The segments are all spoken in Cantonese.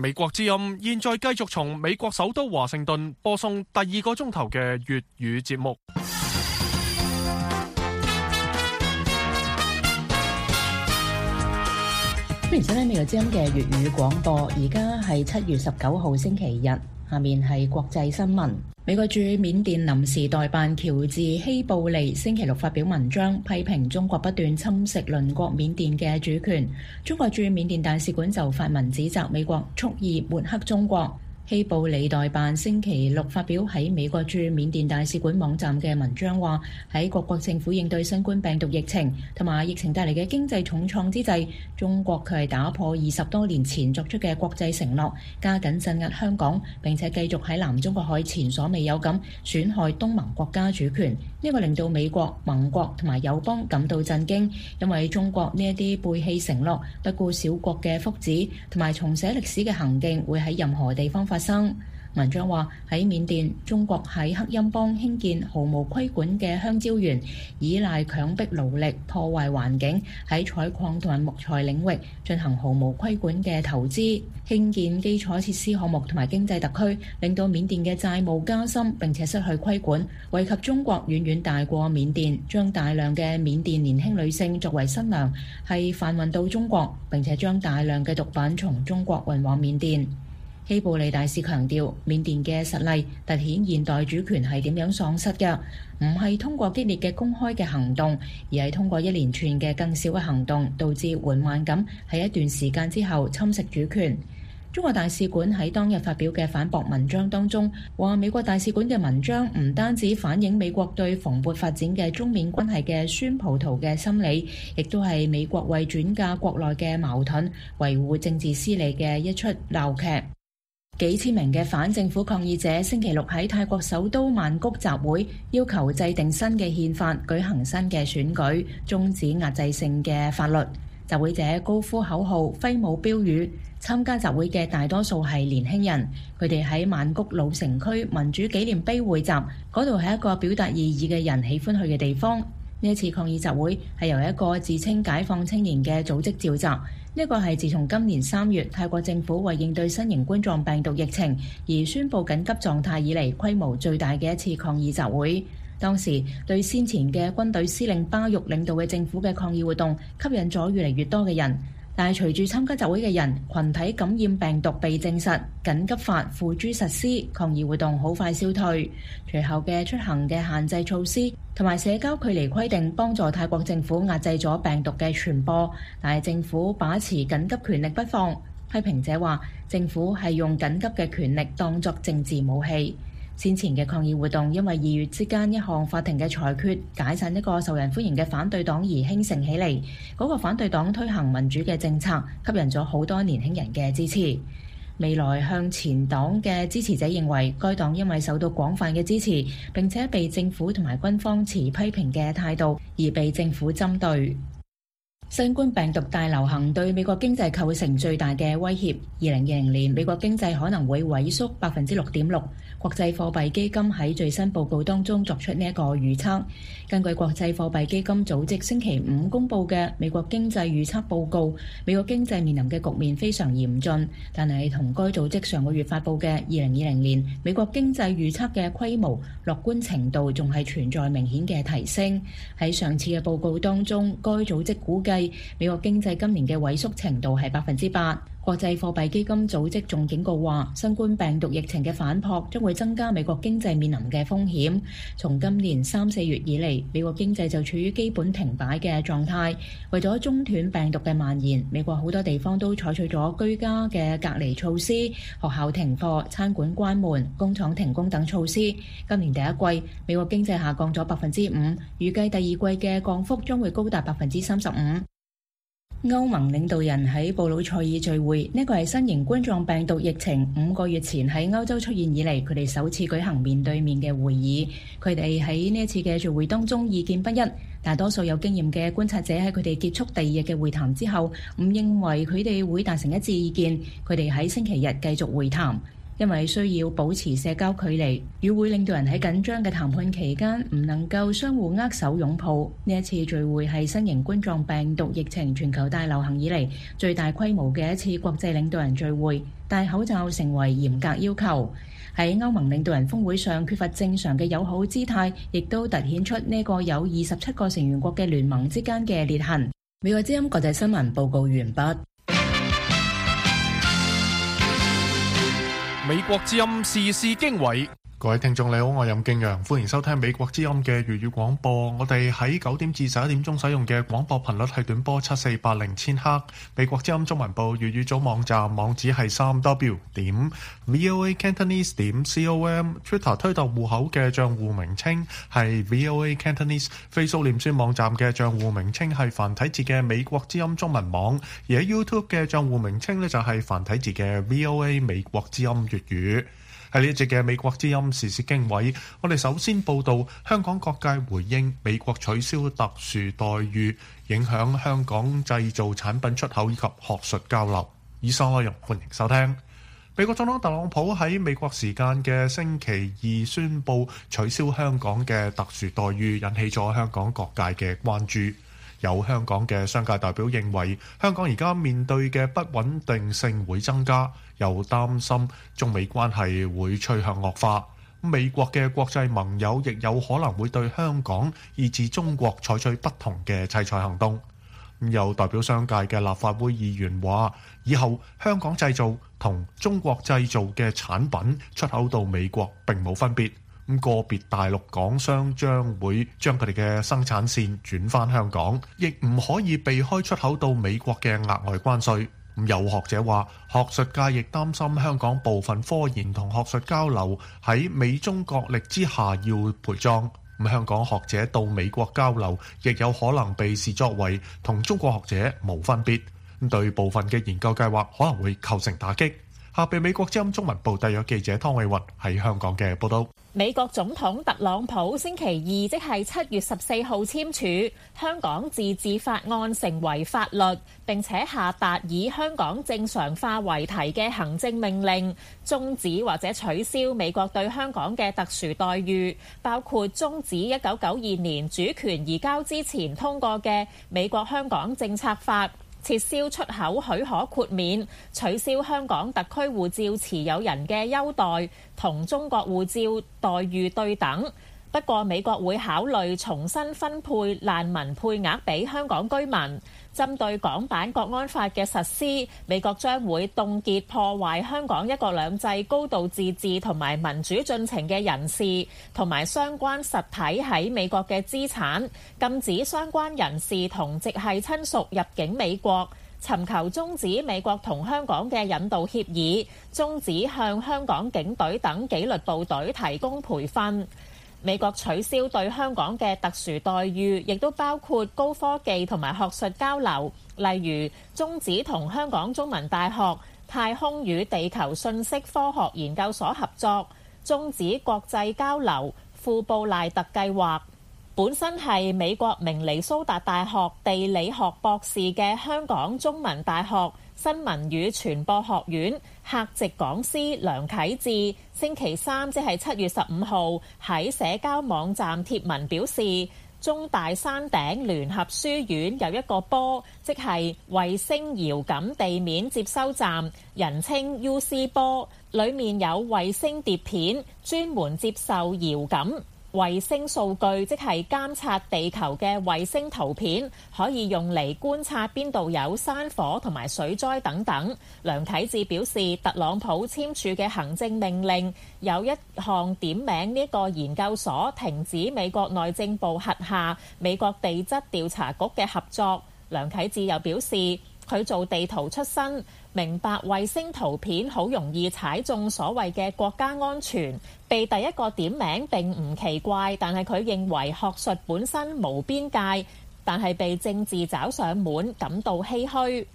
美國之音現在繼續從美國首都華盛頓播送第2個鐘頭嘅粵語節目。 歡迎收聽美國之音嘅粵語廣播，而家係7月19號星期日，下面係國際新聞。美國駐緬甸臨時代辦喬治希布利星期六發表文章，批評中國不斷侵蝕鄰國緬甸嘅主權。中國駐緬甸大使館就發文指責美國蓄意抹黑中國。希布里代辦星期六發表喺美國駐緬甸大使館網站嘅文章話，喺各國政府應對新冠病毒疫情同埋疫情帶嚟嘅經濟重創之際，中國卻係打破20多年前作出嘅國際承諾，加緊鎮壓香港，並且繼續喺南中國海前所未有咁損害東盟國家主權。呢個令到美國、盟國同埋友邦感到震驚，因為中國呢一啲背棄承諾、不顧小國嘅福祉同埋重寫歷史嘅行徑會喺任何地方發生。文章話喺緬甸，中國喺克欽邦興建毫無規管嘅香蕉園，依賴強迫勞力破壞環境，喺採礦同埋木材領域進行毫無規管嘅投資，興建基礎設施項目同埋經濟特區，令到緬甸嘅債務加深並且失去規管，惠及中國遠遠大過緬甸，將大量嘅緬甸年輕女性作為新娘，係販運到中國，並且將大量嘅毒品從中國運往緬甸。希布利大使強調，緬甸嘅實例凸顯現代主權係點樣喪失嘅，唔係通過激烈嘅公開嘅行動，而係通過一連串嘅更小嘅行動，導致緩慢咁喺一段時間之後侵蝕主權。中國大使館喺當日發表嘅反駁文章當中話，美國大使館嘅文章唔單止反映美國對蓬勃發展嘅中緬關係嘅酸葡萄嘅心理，亦都係美國為轉嫁國內嘅矛盾、維護政治私利嘅一出鬧劇。幾千名嘅反政府抗議者星期六喺泰國首都曼谷集會，要求制定新嘅憲法、舉行新嘅選舉、終止壓制性嘅法律。集會者高呼口號、揮舞標語，參加集會嘅大多數係年輕人。佢哋喺曼谷老城區民主紀念碑匯集，嗰度係一個表達異議嘅人喜歡去嘅地方。呢一次抗議集會係由一個自稱解放青年嘅組織召集。呢個係自從今年3月泰國政府為應對新型冠狀病毒疫情而宣布緊急狀態以嚟規模最大嘅一次抗議集會。當時對先前嘅軍隊司令巴育領導嘅政府嘅抗議活動吸引咗越嚟越多嘅人。但係隨住參加集會嘅人群體感染病毒被證實，緊急法付諸實施，抗議活動好快消退。隨後嘅出行嘅限制措施同埋社交距離規定幫助泰國政府壓制咗病毒嘅傳播，但係政府把持緊急權力不放。批評者話政府係用緊急嘅權力當作政治武器。先前嘅抗議活動因為2月之間一項法庭嘅裁決解散一個受人歡迎嘅反對黨而興盛起嚟。嗰個反對黨推行民主嘅政策，吸引咗好多年輕人嘅支持。未來向前黨嘅支持者認為，該黨因為受到廣泛嘅支持，並且被政府同埋軍方持批評嘅態度，而被政府針對。新冠病毒大流行對美國經濟構成最大嘅威脅。2020年美國經濟可能會萎縮6.6%。國際貨幣基金喺最新報告當中作出呢一個預測。根據國際貨幣基金組織星期5公佈嘅美國經濟預測報告，美國經濟面臨嘅局面非常嚴峻。但係同該組織上個月發佈嘅2020年美國經濟預測嘅規模樂觀程度仲係存在明顯嘅提升。喺上次嘅報告當中，該組織估計美國經濟今年嘅萎縮程度係8%。國際貨幣基金組織仲警告話，新冠病毒疫情嘅反撲將會增加美國經濟面臨嘅風險。從今年3、4月以嚟，美國經濟就處於基本停擺嘅狀態。為咗中斷病毒嘅蔓延，美國好多地方都採取咗居家嘅隔離措施，學校停課、餐館關門、工廠停工等措施。今年第一季，美國經濟下降咗5%，預計第二季嘅降幅將會高達35%。歐盟領導人喺布魯塞爾聚會，呢個係新型冠狀病毒疫情5個月前喺歐洲出現以嚟，佢哋首次舉行面對面嘅會議。佢哋喺呢一次嘅聚會當中意見不一，大多數有經驗嘅觀察者喺佢哋結束第2日嘅會談之後，唔認為佢哋會達成一致意見。佢哋喺星期日繼續會談。 因為需要保持社交距離，與會領導人喺緊張嘅談判期間唔能夠相互握手擁抱。呢一次聚會係新型冠狀病毒疫情全球大流行以嚟最大規模嘅一次國際領導人聚會，戴口罩成為嚴格要求。喺歐盟領導人峰會上缺乏正常嘅友好姿態，亦都凸顯出呢個有27個成員國嘅聯盟之間嘅裂痕。美國之音國際新聞報告完畢。 美國之音時事經緯。 各位聽眾你好，我係任敬陽，歡迎收聽美國之音嘅粵語廣播。我哋喺9點至11點鐘使用嘅廣播頻率係短波7480千赫。美國之音中文部粵語組網站網址係3w.voacantonese.com。Twitter 推特戶口嘅賬戶名稱係 VOA Cantonese。Facebook 臉書網站嘅賬戶名稱係繁體字嘅美國之音中文網，而喺 YouTube 嘅賬戶名稱呢，就係繁體字嘅 VOA 美國之音粵語。喺呢一節嘅美國之音時事經緯，我哋首先報道香港各界回應美國取消特殊待遇，影響香港製造產品出口以及學術交流。以上內容歡迎收聽。美國總統特朗普喺美國時間嘅星期二宣布取消香港嘅特殊待遇，引起咗香港各界嘅關注。有香港嘅商界代表認為，香港而家面對嘅不穩定性會增加，又擔心中美關係會趨向惡化。美國嘅國際盟友亦有可能會對香港以至中國採取不同嘅制裁行動。有代表商界嘅立法會議員話，以後香港製造同中國製造嘅產品出口到美國並冇分別。個別大陸港商將會將佢哋嘅生產線轉返香港，亦唔可以避開出口到美國嘅額外關稅。有學者話，學術界亦擔心香港部分科研同學術交流喺美中角力之下要陪葬。香港學者到美國交流，亦有可能被視作為同中國學者冇分別。對部分嘅研究計劃可能會構成打擊。下邊美國之音中文部特約記者湯偉雲喺香港嘅報道。 美國總統特朗普星期二即係7月14號簽署《香港自治法案》成為法律，並且下達以香港正常化為題嘅行政命令，終止或者取消美國對香港嘅特殊待遇，包括終止1992年主權移交之前通過嘅美國香港政策法，撤銷出口許可豁免，取消香港特區護照持有人嘅優待，同中國護照待遇對等。不過美國會考慮重新分配難民配額俾香港居民。針對港版國安法嘅實施，美國將會凍結破壞香港一國兩制高度自治同埋民主進程嘅人士同埋相關實體喺美國嘅資產，禁止相關人士同直系親屬入境美國，尋求終止美國同香港嘅引渡協議，終止向香港警隊等紀律部隊提供培訓。美國取消對香港嘅特殊待遇，亦都包括高科技同埋學術交流，例如終止同香港中文大學太空與地球信息科學研究所合作，終止國際交流庫布賴特計劃。本身係美國明尼蘇達大學地理學博士嘅香港中文大學新聞與傳播學院客席講師梁啟智，星期三即係7月15號喺社交網站貼文表示，中大山頂聯合書院有一個波，即係衛星遙感地面接收站，人稱 UC 波，裡面有衛星碟片，專門接受遙感衛星數據，即係監察地球嘅衛星圖片，可以用嚟觀察邊度有山火同埋水災等等。梁啟智表示，特朗普簽署嘅行政命令有一項點名呢個研究所停止美國內政部轄下美國地質調查局嘅合作。梁啟智又表示，佢做地圖出身，明白衛星圖片好容易踩中所謂嘅國家安全，被第一個點名並唔奇怪，但係佢認為學術本身無邊界，但係被政治找上門感到唏噓。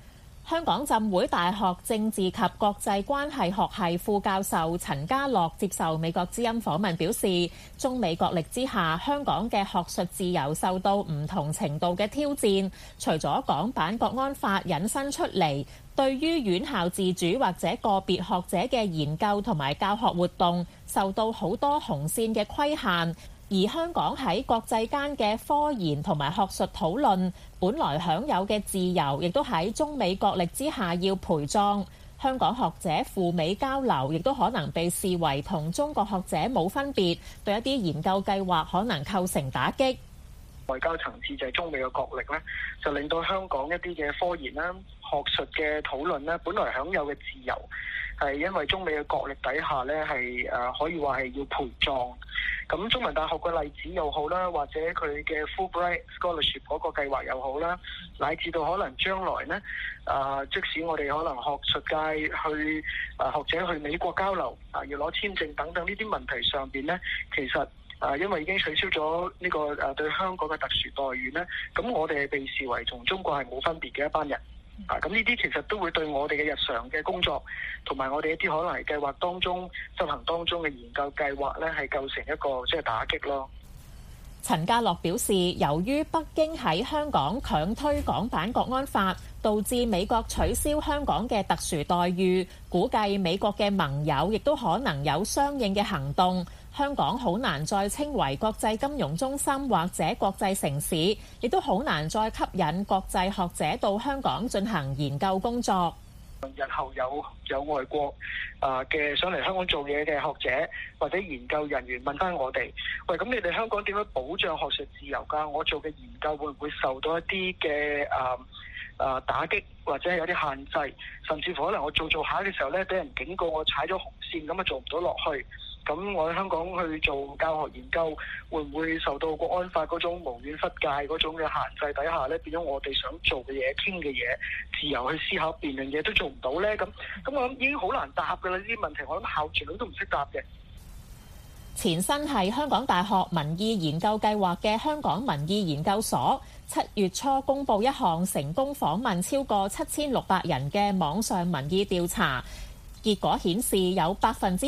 香港浸會大學政治及國際關係學系副教授陳家樂接受美國之音訪問表示，中美角力之下，香港嘅學術自由受到唔同程度嘅挑戰。除咗港版國安法引申出嚟，對於院校自主或者個別學者嘅研究同埋教學活動，受到好多紅線嘅規限。而香港喺國際間嘅科研同埋學術討論，本來享有嘅自由，亦都喺中美角力之下要陪葬。香港學者赴美交流，亦都可能被視為同中國學者冇分別，對一啲研究計劃可能構成打擊。 外交層次就係中美嘅角力咧，就令到香港一啲嘅科研啦、學術嘅討論咧，本來享有嘅自由，係因為中美嘅角力底下咧，係可以話係要陪葬。咁中文大學嘅例子又好啦，或者佢嘅 Fulbright Scholarship 嗰個計劃又好啦，乃至到可能將來呢，即使我哋可能學術界去學者去美國交流要攞簽證等等呢啲問題上邊呢，其實因為已經取消咗呢個對香港嘅特殊待遇呢，咁我哋係被視為同中國係冇分別嘅一班人。咁呢啲其實都會對我哋嘅日常嘅工作，同埋我哋一啲可能係計劃當中執行當中嘅研究計劃咧，係構成一個即係打擊咯。 陳家樂表示，由於北京喺香港強推港版國安法，導致美國取消香港嘅特殊待遇，估計美國嘅盟友亦都可能有相應嘅行動。香港好難再稱為國際金融中心或者國際城市，亦都好難再吸引國際學者到香港進行研究工作。 日後有外國嘅上嚟香港做嘢嘅學者或者研究人員問翻我哋，喂，咁你哋香港點樣保障學術自由㗎？我做嘅研究會唔會受到一啲嘅打擊，或者係有啲限制，甚至乎可能我做下嘅時候咧，俾人警告我踩咗紅線，咁啊做唔到落去。咁我喺香港去做教學研究，會唔會受到國安法嗰種無遠弗屆嗰種嘅限制底下咧，變咗我哋想做嘅嘢、傾嘅嘢、自由去思考、辯論嘢都做唔到咧？咁我諗已經好難答㗎啦！呢啲問題我諗校長都唔識答嘅。 前身係香港大學民意研究計劃嘅香港民意研究所，7月初公佈一項成功訪問超過7600人嘅網上民意調查。結果顯示有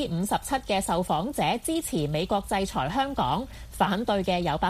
57%嘅受訪者支持美國制裁香港，反對嘅有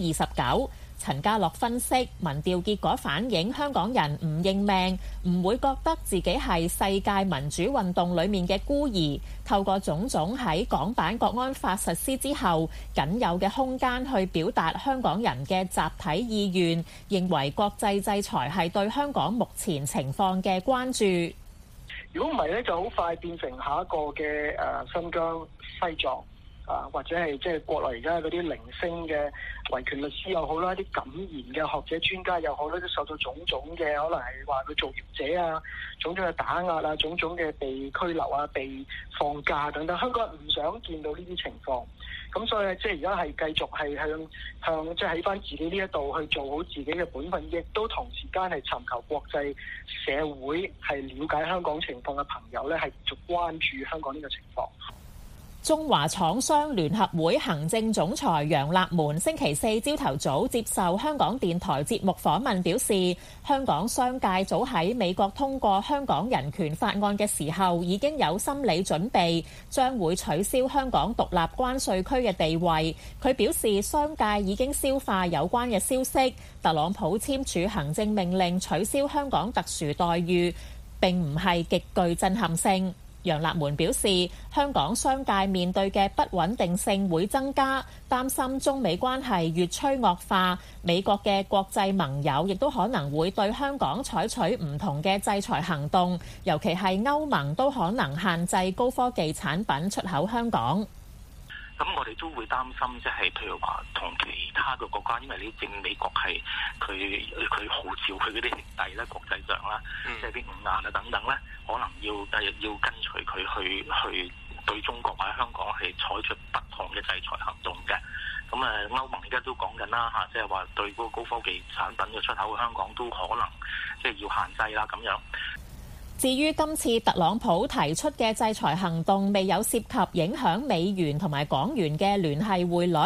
29%。陳家樂分析，民調結果反映香港人唔認命，唔會覺得自己係世界民主運動裡面嘅孤兒。透過種種喺港版國安法實施之後僅有嘅空間去表達香港人嘅集體意願，認為國際制裁係對香港目前情況嘅關注。 如果唔係咧，就好快變成下一個嘅新疆、西藏或者係即係國內而家嗰啲零星嘅維權律師又好啦，啲敢言嘅學者專家又好啦，都受到種種嘅可能係話佢造謠者啊，種種嘅打壓啊，種種嘅被拘留啊、被放假等等。香港人唔想見到呢啲情況，咁所以即係而家係繼續係向即係喺翻自己呢一度去做好自己嘅本分，亦都同時間係尋求國際社會係了解香港情況嘅朋友咧，係繼續關注香港呢個情況。 中華廠商聯合會行政總裁楊立門星期四朝頭早接受香港電台節目訪問，表示香港商界早喺美國通過香港人權法案嘅時候已經有心理準備，將會取消香港獨立關稅區嘅地位。佢表示商界已經消化有關嘅消息，特朗普簽署行政命令取消香港特殊待遇並唔係極具震撼性。楊立門表示，香港商界面對嘅不穩定性會增加，擔心中美關係越趨惡化，美國嘅國際盟友亦都可能會對香港採取唔同嘅制裁行動，尤其係歐盟都可能限制高科技產品出口香港。 咁我哋都會擔心，即係譬如話同其他嘅國家，因為你正美國係佢號召佢嗰啲兄弟咧，國際上啦，即係啲五眼啊等等咧，可能要跟隨佢去對中國或者香港係採取不同嘅制裁行動嘅。咁歐盟而家都講緊啦嚇，即係話對嗰個高科技產品嘅出口香港都可能即係要限制啦咁樣。 至於今次特朗普提出嘅制裁行動未有涉及影響美元同埋港元嘅聯繫匯率，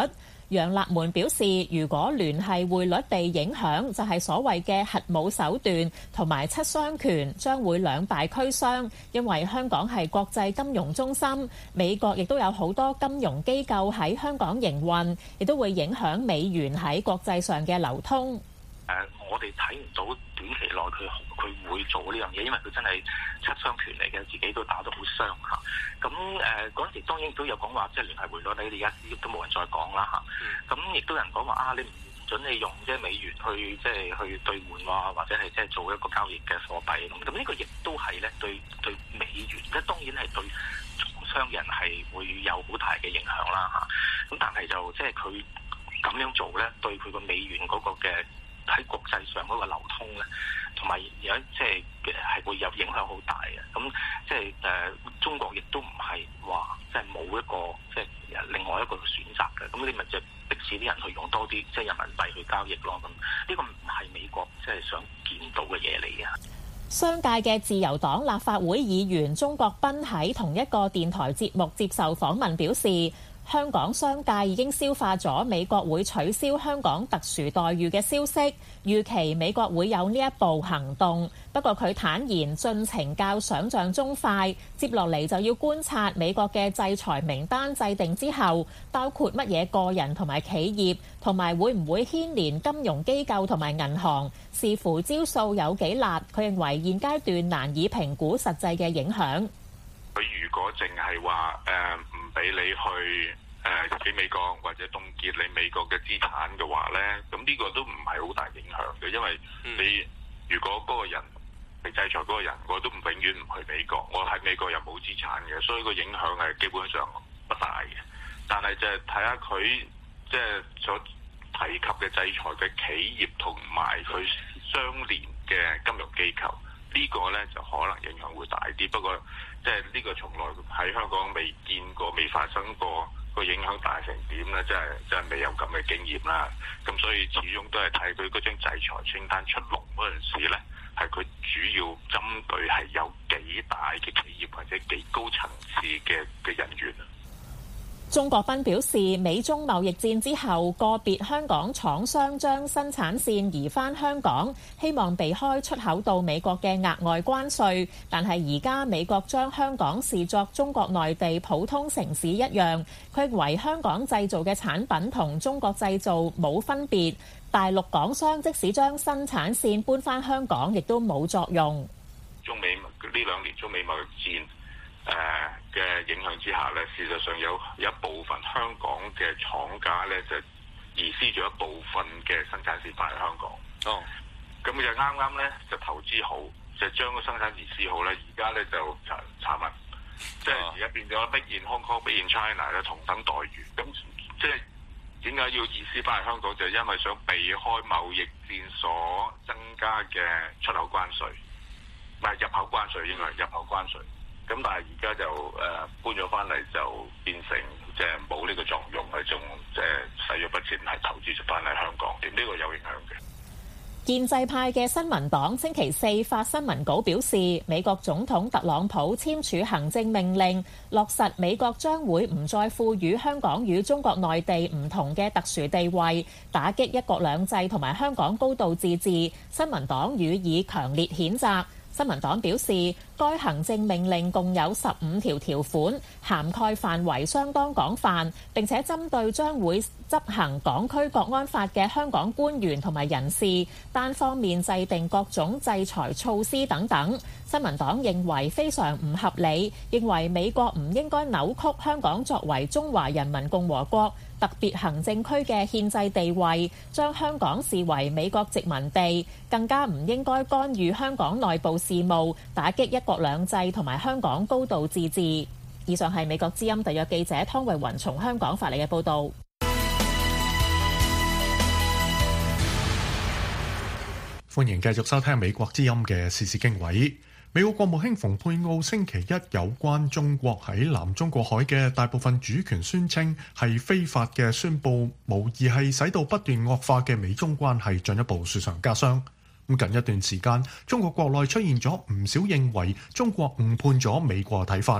楊立門表示，如果聯繫匯率被影響，就係所謂嘅核武手段同埋七傷拳將會兩敗俱傷，因為香港係國際金融中心，美國亦都有好多金融機構喺香港營運，亦都會影響美元喺國際上嘅流通。 我哋睇唔到短期內佢會做呢樣嘢，因為佢真係七傷拳嚟嘅，自己都打到好傷嚇。咁嗰陣時當然亦都有講話，即係聯繫匯率，你而家都冇人再講啦嚇。咁亦都有人講話你唔準你用即係美元去即係去兌換喎，或者係即係做一個交易嘅貨幣咁。咁呢個亦都係咧對美元，即係當然係對從商人係會有好大嘅影響啦嚇。咁但係就即係佢咁樣做咧，對佢個美元嗰個嘅喺國際上嗰個流通咧，同埋有即係會有影響好大嘅。咁即係中國亦都唔係話即係冇一個即係另外一個選擇嘅。咁你咪就逼使啲人去用多啲即係人民幣去交易咯。咁呢個唔係美國即係想見到嘅嘢嚟嘅。 商界嘅自由黨立法會議員鍾國斌喺同一個電台節目接受訪問表示，香港商界已經消化咗美國會取消香港特殊待遇嘅消息，預期美國會有呢一步行動。不過佢坦言進程較想像中快，接落嚟就要觀察美國嘅制裁名單制定之後，包括乜嘢個人同埋企業，同埋會唔會牽連金融機構同埋銀行，視乎招數有幾辣。佢認為現階段難以評估實際嘅影響。 佢如果淨係話唔俾你去俾美國或者凍結你美國嘅資產嘅話咧，咁呢個都唔係好大影響嘅，因為你如果嗰個人被制裁嗰個人，我都永遠唔去美國，我喺美國又冇資產嘅，所以個影響係基本上不大嘅。但係就係睇下佢即係所提及嘅制裁嘅企業同埋佢相連嘅金融機構，呢個咧就可能影響會大啲。不過即係呢個從來喺香港未見過、未發生過。個影響大成點咧，真係未有咁嘅經驗啦。咁所以始終都係睇佢嗰張制裁清單出籠嗰陣時咧，係佢主要針對係有幾大嘅企業或者幾高層次嘅人員。 鍾國斌表示，美中貿易戰之後，個別香港廠商將生產線移返香港，希望避開出口到美國嘅額外關稅。但係而家美國將香港視作中國內地普通城市一樣，佢認為香港製造嘅產品同中國製造冇分別。大陸港商即使將生產線搬返香港，亦都冇作用。 中美呢兩年中美貿易戰嘅影響之下咧，事實上有一部分香港嘅廠家咧就移師咗一部分嘅生產線翻去香港。咁就啱啱咧就投資好，就將個生產移師好咧，而家咧就慘啦，即係而家變咗 Made in Hong Kong、Made in China 咧同等待遇。咁即係點解要移師翻去香港？就係因為想避開貿易戰所增加嘅出口關稅，唔係入口關稅，應該係入口關稅。咁但係而家就搬咗翻嚟，就變成即係冇呢個作用，係仲即係使咗筆錢係投資咗翻嚟香港，呢個有影響嘅。 建制派嘅新民黨星期四發新聞稿表示，美國總統特朗普簽署行政命令，落實美國將會唔再賦予香港與中國內地唔同嘅特殊地位，打擊一國兩制同埋香港高度自治。新民黨予以強烈譴責。新民黨表示，該行政命令共有15條條款，涵蓋範圍相當廣泛，並且針對將會執行港區國安法嘅香港官員同埋人士，單方面制定各種制裁措施等等。新民黨認為非常唔合理，認為美國唔應該扭曲香港作為中華人民共和國特別行政區嘅憲制地位，將香港視為美國殖民地，更加唔應該干預香港內部事務，打擊一國兩制同埋香港高度自治。以上係美國之音特約記者湯慧雲從香港發嚟嘅報導。 歡迎繼續收聽美國之音嘅時事經緯。美國國務卿蓬佩奧星期一有關中國喺南中國海嘅大部分主權宣稱係非法嘅宣佈，無疑係使到不斷惡化嘅美中關係進一步雪上加霜。咁近一段時間，中國國內出現咗唔少認為中國誤判咗美國嘅睇法。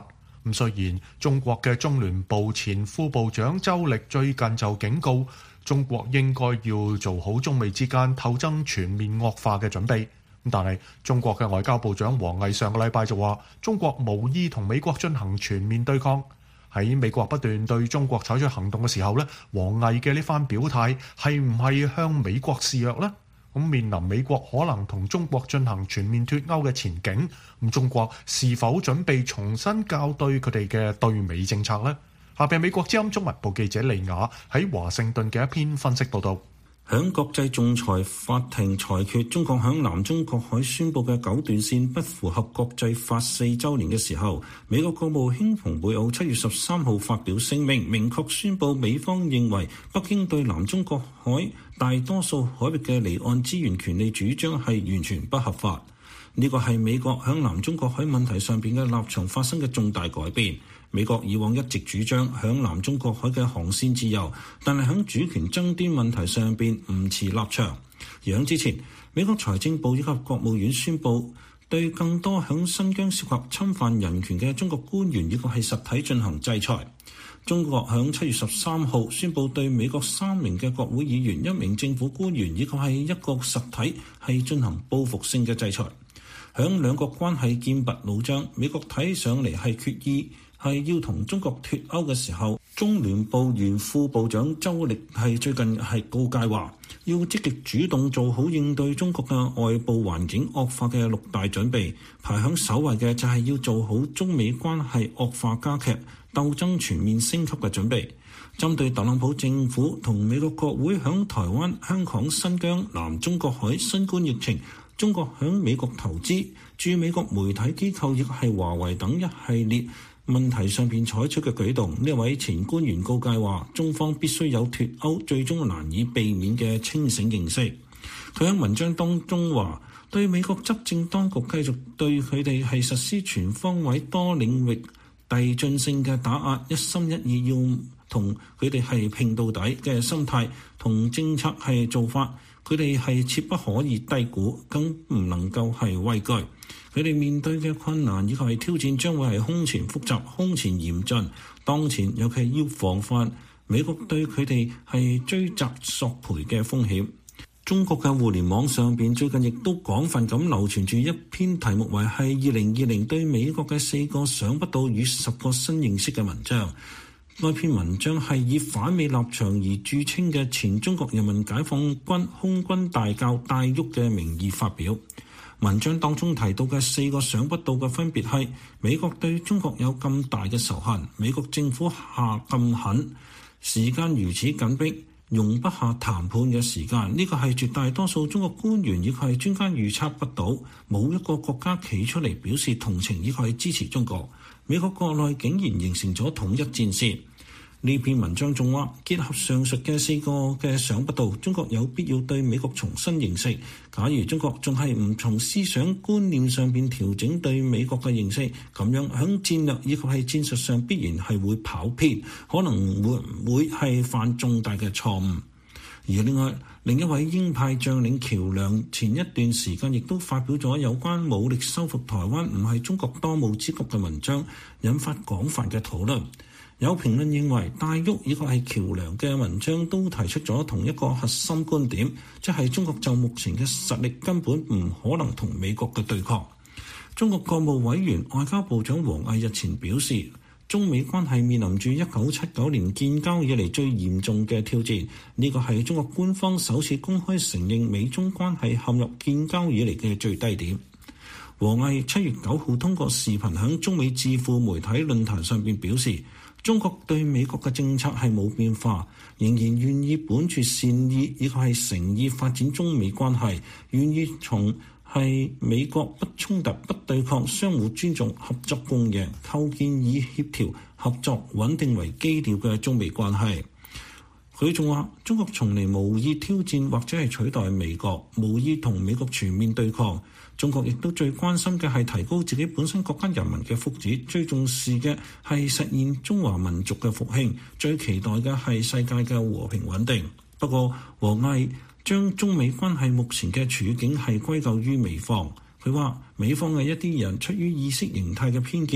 咁雖然中國嘅中聯部前副部長周力最近就警告，中國應該要做好中美之間鬥爭全面惡化嘅準備。但係中國嘅外交部長王毅上個禮拜就話，中國無意同美國進行全面對抗。喺美國不斷對中國採取行動嘅時候呢，王毅嘅呢番表態係唔係向美國示弱呢？咁面臨美國可能同中國進行全面脫鈎嘅前景，咁中國是否準備重新校對佢哋嘅對美政策呢？下邊美國之音中文部記者利雅喺華盛頓嘅一篇分析報導。 響國際仲裁法庭裁決中國響南中國海宣布嘅九段線不符合國際法4週年嘅時候，美國國務卿蓬佩奧7月13號發表聲明，明確宣布美方認為北京對南中國海大多數海域嘅離岸資源權利主張係完全不合法。呢個係美國響南中國海問題上邊嘅立場發生嘅重大改變。美國以往一直主張響南中國海嘅航線自由，但係響主權爭端問題上邊唔持立場。而響之前，美國財政部以及國務院宣布對更多響新疆涉及侵犯人權嘅中國官員以及係實體進行制裁。中國響7月13號宣布對美國3名嘅國會議員、1名政府官員以及係一個實體係進行報復性嘅制裁。響兩國關係劍拔弩張，美國睇上嚟係決意係要同中國脫鈎嘅時候，中聯部原副部長周力係最近係告誡話，要積極主動做好應對中國嘅外部環境惡化嘅6大準備，排響首位嘅就係要做好中美關係惡化加劇、鬥爭全面升級嘅準備。針對特朗普政府同美國國會響台灣、香港、新疆、南中國海新冠疫情、中國響美國投資、駐美國媒體機構亦係華為等一系列問題上邊採取嘅舉動，呢位前官員告誡話，中方必須有脫鈎最終難以避免嘅清醒認識。佢喺文章當中話，對美國執政當局繼續對佢哋係實施全方位多領域遞進性嘅打壓，一心一意要同佢哋係拼到底嘅心態同政策係做法，佢哋係切不可以低估，更唔能夠係畏懼。佢哋面對嘅困難以及係挑戰將會係空前複雜、空前嚴峻。當前尤其係要防範美國對佢哋係追責索賠嘅風險。中國嘅互聯網上邊最近亦都廣泛咁流傳住一篇題目為係2020對美國嘅4個想不到與10個新認識嘅文章。該篇文章係以反美立場而著稱嘅前中國人民解放軍空軍大校戴旭嘅名義發表。文章當中提到嘅4個想不到嘅分別係：美國對中國有咁大嘅仇恨，美國政府下咁狠，時間如此緊迫，容不下談判嘅時間。呢個係絕大多數中國官員以及係專家預測不到，冇一個國家企出嚟表示同情以及係支持中國。美國國內竟然形成咗統一戰線。呢篇文章仲話，結合上述嘅4個嘅想不到，中國有必要對美國重新認識。假如中國仲係唔從思想觀念上邊調整對美國嘅認識，咁樣響戰略以及係戰術上必然係會跑偏，可能會係犯重大嘅錯誤。而另一位鷹派將領喬梁前一段時間亦都發表咗有關武力收復台灣唔係中國當務之急嘅文章，引發廣泛嘅討論。有評論認為，戴旭以及係喬梁嘅文章都提出咗同一個核心觀點，即係中國就目前嘅實力根本唔可能同美國嘅對抗。中國國務委員外交部長王毅日前表示，中美關係面臨住1979年建交以嚟最嚴重嘅挑戰，呢個係中國官方首次公開承認美中關係陷入建交以嚟嘅最低點。王毅7月9號通過視頻喺中美智庫媒體論壇上邊表示，中國對美國嘅政策係冇變化，仍然願意本住善意以及係誠意發展中美關係，願意從係美國不衝突、不對抗、相互尊重、合作共贏、構建以協調、合作、穩定為基調嘅中美關係。佢仲話，中國從嚟無意挑戰或者係取代美國，無意同美國全面對抗。中國亦都最關心嘅係提高自己本身國家人民嘅福祉，最重視嘅係實現中華民族嘅復興，最期待嘅係世界嘅和平穩定。不過，王毅將中美關係目前嘅處境係歸咎於美方。佢話，美方嘅一啲人出於意識形態嘅偏見，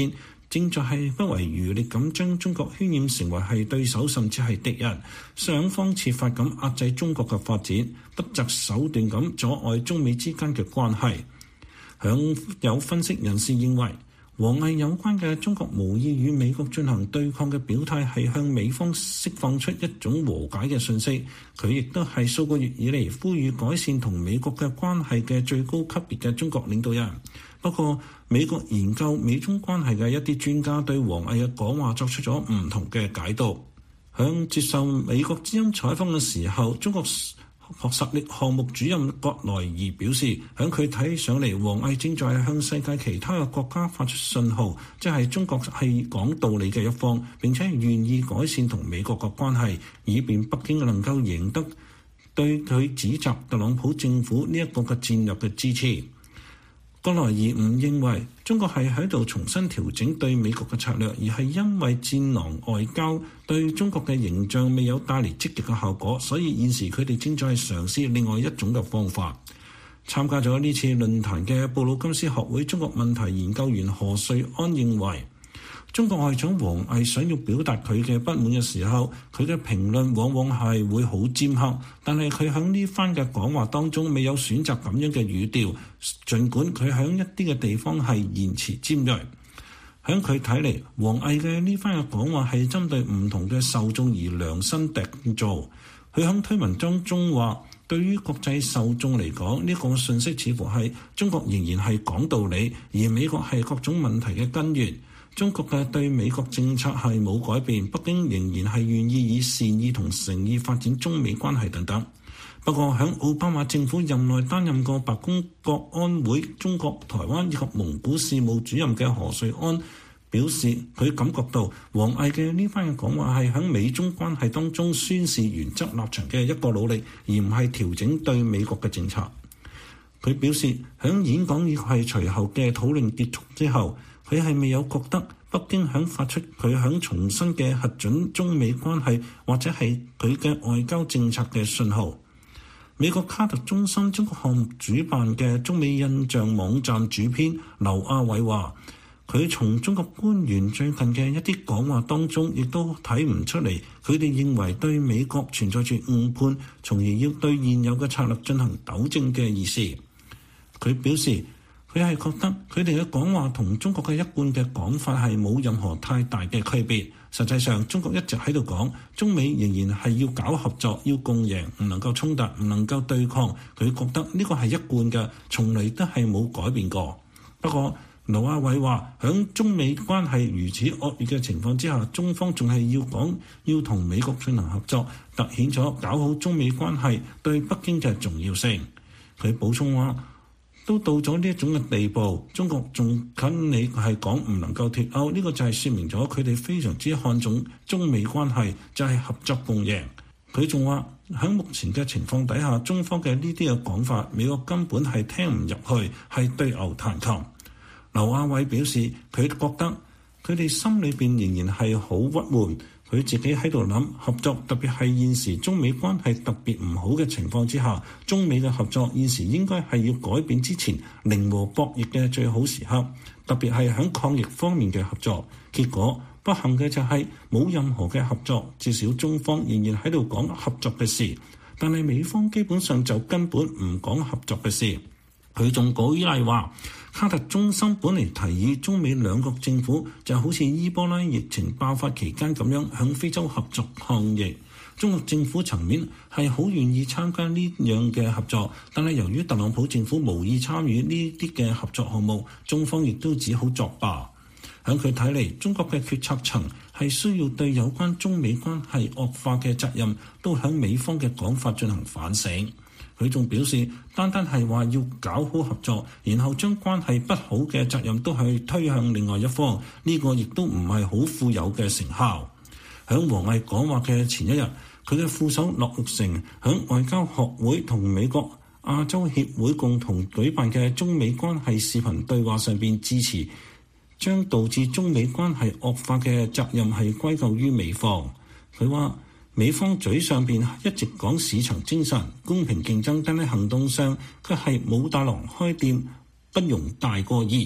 正在係不遺餘力咁將中國渲染成為係對手甚至係敵人，想方設法咁壓制中國嘅發展，不擇手段咁阻礙中美之間嘅關係。有分析人士認為，王毅有關嘅中國無意與美國進行對抗嘅表態係向美方釋放出一種和解嘅訊息，佢亦都係數個月以嚟呼籲改善同美國嘅關係嘅最高級別嘅中國領導人。不過，美國研究美中關係嘅一啲專家對王毅嘅講話作出咗唔同嘅解讀。響接受美國之音採訪嘅時候，中國學實力項目主任葛萊儀表示，響佢睇上嚟，王毅正在向世界其他嘅國家發出信號，即係中國係講道理嘅一方，並且願意改善同美國嘅關係，以便北京能夠贏得對佢指責特朗普政府呢一個嘅戰略嘅支持。葛萊儀唔認為中國係喺度重新調整對美國嘅策略，而係因為戰狼外交對中國嘅形象未有帶嚟積極嘅效果，所以現時佢哋正在嘗試另外一種嘅方法。參加咗呢次論壇嘅布魯金斯學會中國問題研究員何瑞安認為，中國外長王毅想要表達佢嘅不滿嘅時候，佢嘅評論往往係會好尖刻，但係佢喺呢番嘅講話當中未有選擇咁樣嘅語調，儘管佢喺一啲嘅地方係言辭尖銳。喺佢睇嚟，王毅嘅呢番嘅講話係針對唔同嘅受眾而量身訂造。佢喺推文當中話，對於國際受眾嚟講，呢個信息似乎係中國仍然係講道理，而美國係各種問題嘅根源。中國嘅對美國政策係冇改變，北京仍然係願意以善意同誠意發展中美關係等等。不過喺奧巴馬政府任內擔任過白宮國安會中國、台灣以及蒙古事務主任嘅何瑞安表示，佢感覺到王毅嘅呢番嘅講話係喺美中關係當中宣示原則立場嘅一個努力，而唔係調整對美國嘅政策。佢表示，喺演講以及係隨後嘅討論結束之後，佢係未有覺得北京響發出佢響重新嘅核准中美關係或者係佢嘅外交政策嘅信號。美國卡特中心中國項目主辦嘅中美印象網站主編劉亞偉話，佢從中國官員最近嘅一啲講話當中，亦都睇唔出嚟佢哋認為對美國存在住誤判，從而要對現有嘅策略進行糾正嘅意思。佢表示，佢係覺得佢哋嘅講話同中國嘅一貫嘅講法係冇任何太大嘅區別。實際上，中國一直喺度講，中美仍然係要搞合作，要共贏，唔能夠衝突，唔能夠對抗。佢覺得呢個係一貫嘅，從嚟都係冇改變過。不過，劉亞偉話，響中美關係如此惡劣嘅情況之下，中方仲係要講要同美國進行合作，凸顯咗搞好中美關係對北京嘅重要性。佢補充話，都到咗呢一種嘅地步，中國仲肯你係講唔能夠脫歐，呢個就係説明咗佢哋非常之看重中美關係，就係合作共贏。佢仲話喺目前嘅情況底下，中方嘅呢啲嘅講法，美國根本係聽唔入去，係對牛彈琴。劉亞偉表示，佢覺得佢哋心裏邊仍然係好鬱悶。佢自己喺度諗合作，特別係現時中美關係特別唔好嘅情況之下，中美嘅合作現時應該係要改變之前零和博弈嘅最好時刻，特別係喺抗疫方面嘅合作。結果不幸嘅就係冇任何嘅合作，至少中方仍然喺度講合作嘅事，但係美方基本上就根本唔講合作嘅事。佢仲舉例話，卡特中心本嚟提議中美兩國政府就好似伊波拉疫情爆發期間咁樣向非洲合作抗疫。中國政府層面係好願意參加呢樣嘅合作，但係由於特朗普政府無意參與呢啲嘅合作項目，中方亦都只好作罷。喺佢睇嚟，中國嘅決策層係需要對有關中美關係惡化嘅責任，都喺美方嘅講法進行反省。佢仲表示，單係話要搞好合作，然後將關係不好嘅責任都係推向另外一方，呢個亦都唔係好富有嘅成效。喺王毅講話嘅前一日，佢嘅副手樂玉成喺外交學會同美國亞洲協會共同舉辦嘅中美關係視頻對話上邊支持，將導致中美關係惡化嘅責任係歸咎於美方。佢話，美方嘴上邊一直講市場精神、公平競爭，但係行動上卻係武大郎開店，不容大過意。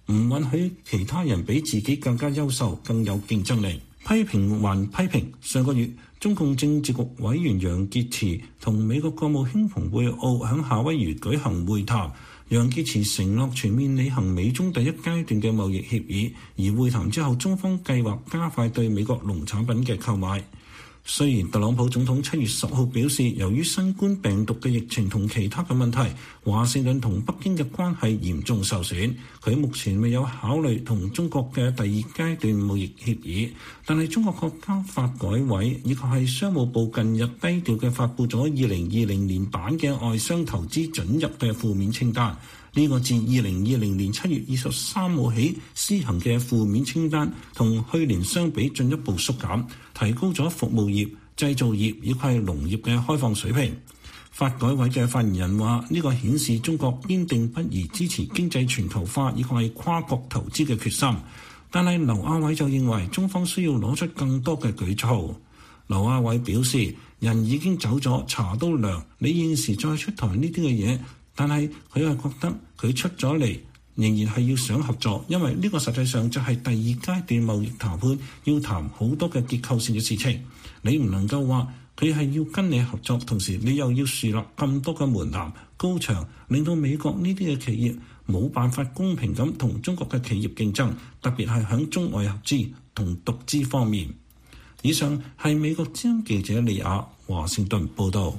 唔允許其他人比自己更加優秀、更有競爭力。批評還批評，上個月中共政治局委員楊潔篪同美國國務卿蓬佩奧喺夏威夷舉行會談，楊潔篪承諾全面履行美中第一階段嘅貿易協議，而會談之後中方計劃加快對美國農產品嘅購買。雖然特朗普總統7月10號表示，由於新冠病毒嘅疫情同其他嘅問題，華盛頓同北京嘅關係嚴重受損。佢目前未有考慮同中國嘅第二階段貿易協議，但係中國國家發改委以及係商務部近日低調嘅發布咗2020年版嘅外商投資准入嘅負面清單。呢個自2020年7月23號起施行嘅負面清單，同去年相比進一步縮減，提高咗服務業、製造業以及農業嘅開放水平。發改委嘅發言人話：呢個顯示中國堅定不移支持經濟全球化以及係跨國投資嘅決心。但係劉亞偉就認為中方需要攞出更多嘅舉措。劉亞偉表示：人已經走咗，茶都涼，你現時再出台呢啲嘅嘢。但係佢係覺得佢出咗嚟，仍然係要想合作，因為呢個實際上就係第二階段貿易談判，要談好多嘅結構性嘅事情。你唔能夠話佢係要跟你合作，同時你又要樹立咁多嘅門檻高牆，令到美國呢啲嘅企業冇辦法公平咁同中國嘅企業競爭，特別係響中外合資同獨資方面。以上係美國之音記者李亞華盛頓報導。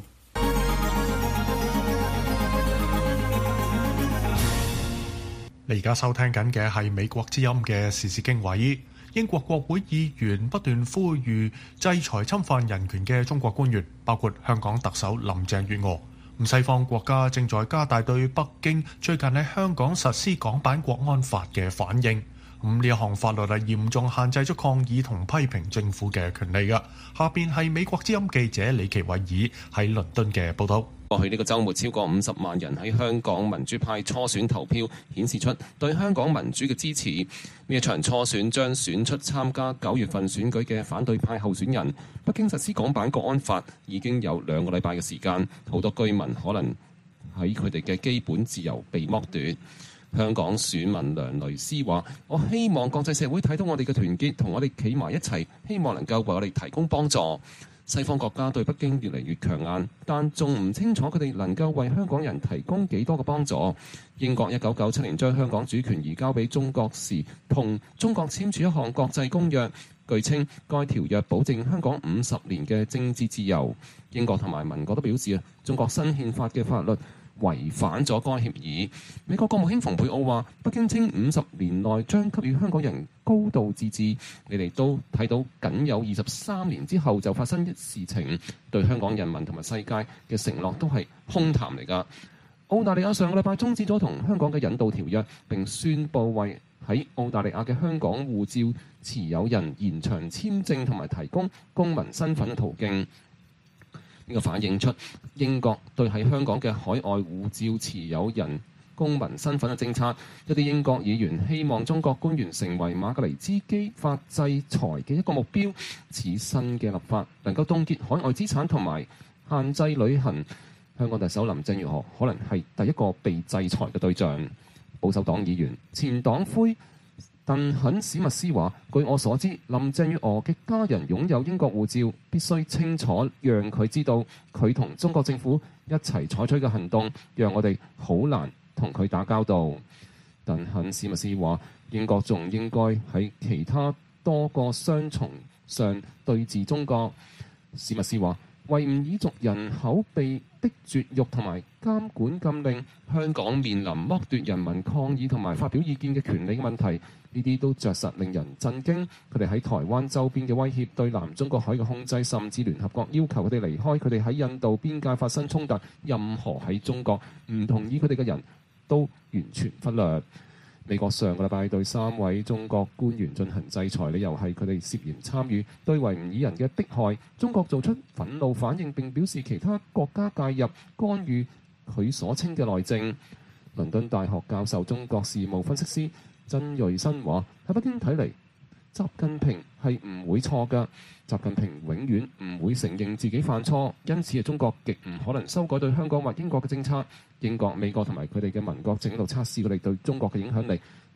你而家收聽緊嘅係美國之音嘅時事經緯。英國國會議員不斷呼籲制裁侵犯人權嘅中國官員，包括香港特首林鄭月娥。西方國家正在加大對北京最近喺香港實施港版國安法嘅反應。呢一項法律係嚴重限制咗抗議同批評政府嘅權利㗎。下邊係美國之音記者李奇偉爾喺倫敦嘅報導。 過去呢個週末，超過50萬人喺香港民主派初選投票，顯示出對香港民主嘅支持。呢一場初選將選出參加9月份選舉嘅反對派候選人。北京實施港版國安法已經有2個禮拜嘅時間，好多居民可能喺佢哋嘅基本自由被剝奪。香港選民梁雷斯話：我希望國際社會睇到我哋嘅團結，同我哋企埋一齊，希望能夠為我哋提供幫助。西方國家對北京越嚟越強硬，但仲唔清楚佢哋能夠為香港人提供幾多嘅幫助。英國1997年將香港主權移交俾中國時，同中國簽署一項國際公約，據稱該條約保證香港50年嘅政治自由。英國同埋民國都表示中國新憲法嘅法律違反咗該協議。美國國務卿蓬佩奧話：北京稱50年內將給予香港人高度自治。你哋都睇到，僅有23年之後就發生一事情，對香港人民同埋世界嘅承諾都係空談嚟㗎。澳大利亞上個禮拜終止咗同香港嘅引渡條約，並宣布為喺澳大利亞嘅香港護照持有人延長簽證同埋提供公民身份嘅途徑。呢個反映出英國對喺香港嘅海外護照持有人公民身份嘅政策。一啲英國議員希望中國官員成為馬格尼茲基法制裁嘅一個目標。此新嘅立法能夠凍結海外資產同埋限制旅行。香港特首林鄭月娥可能係第一個被制裁嘅對象。保守黨議員前黨魁鄧肯史密斯話：據我所知，林鄭月娥嘅家人擁有英國護照，必須清楚讓佢知道佢同中國政府一齊採取嘅行動，讓我哋好難同佢打交道。鄧肯史密斯話：英國仲應該喺其他多個雙重上對峙中國。史密斯話：維吾爾族人口被逼絕育同埋監管禁令，香港面臨剝奪人民抗議同埋發表意見嘅權利嘅問題，呢啲都着實令人震驚。佢哋喺台灣周邊嘅威脅，對南中國海嘅控制，甚至聯合國要求佢哋離開，佢哋喺印度邊界發生衝突，任何喺中國唔同意佢哋嘅人都完全忽略。美國上個禮拜對3位中國官員進行制裁，理由係佢哋涉嫌參與對維吾爾人嘅迫害。中國做出憤怒反應，並表示其他國家介入干預佢所稱嘅內政。倫敦大學教授中國事務分析師曾瑞新話：喺北京睇嚟，習近平係唔會錯㗎。習近平永遠唔會承認自己犯錯，因此中國極唔可能修改對香港或英國嘅政策。英國、美國同埋佢哋嘅盟國正喺度測試佢哋對中國嘅影響力。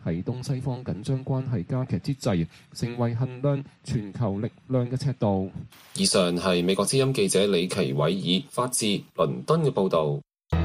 喺東西方緊張關係加劇之際，成為衡量全球力量嘅尺度。以上係美國之音記者李奇偉爾發自倫敦嘅報導。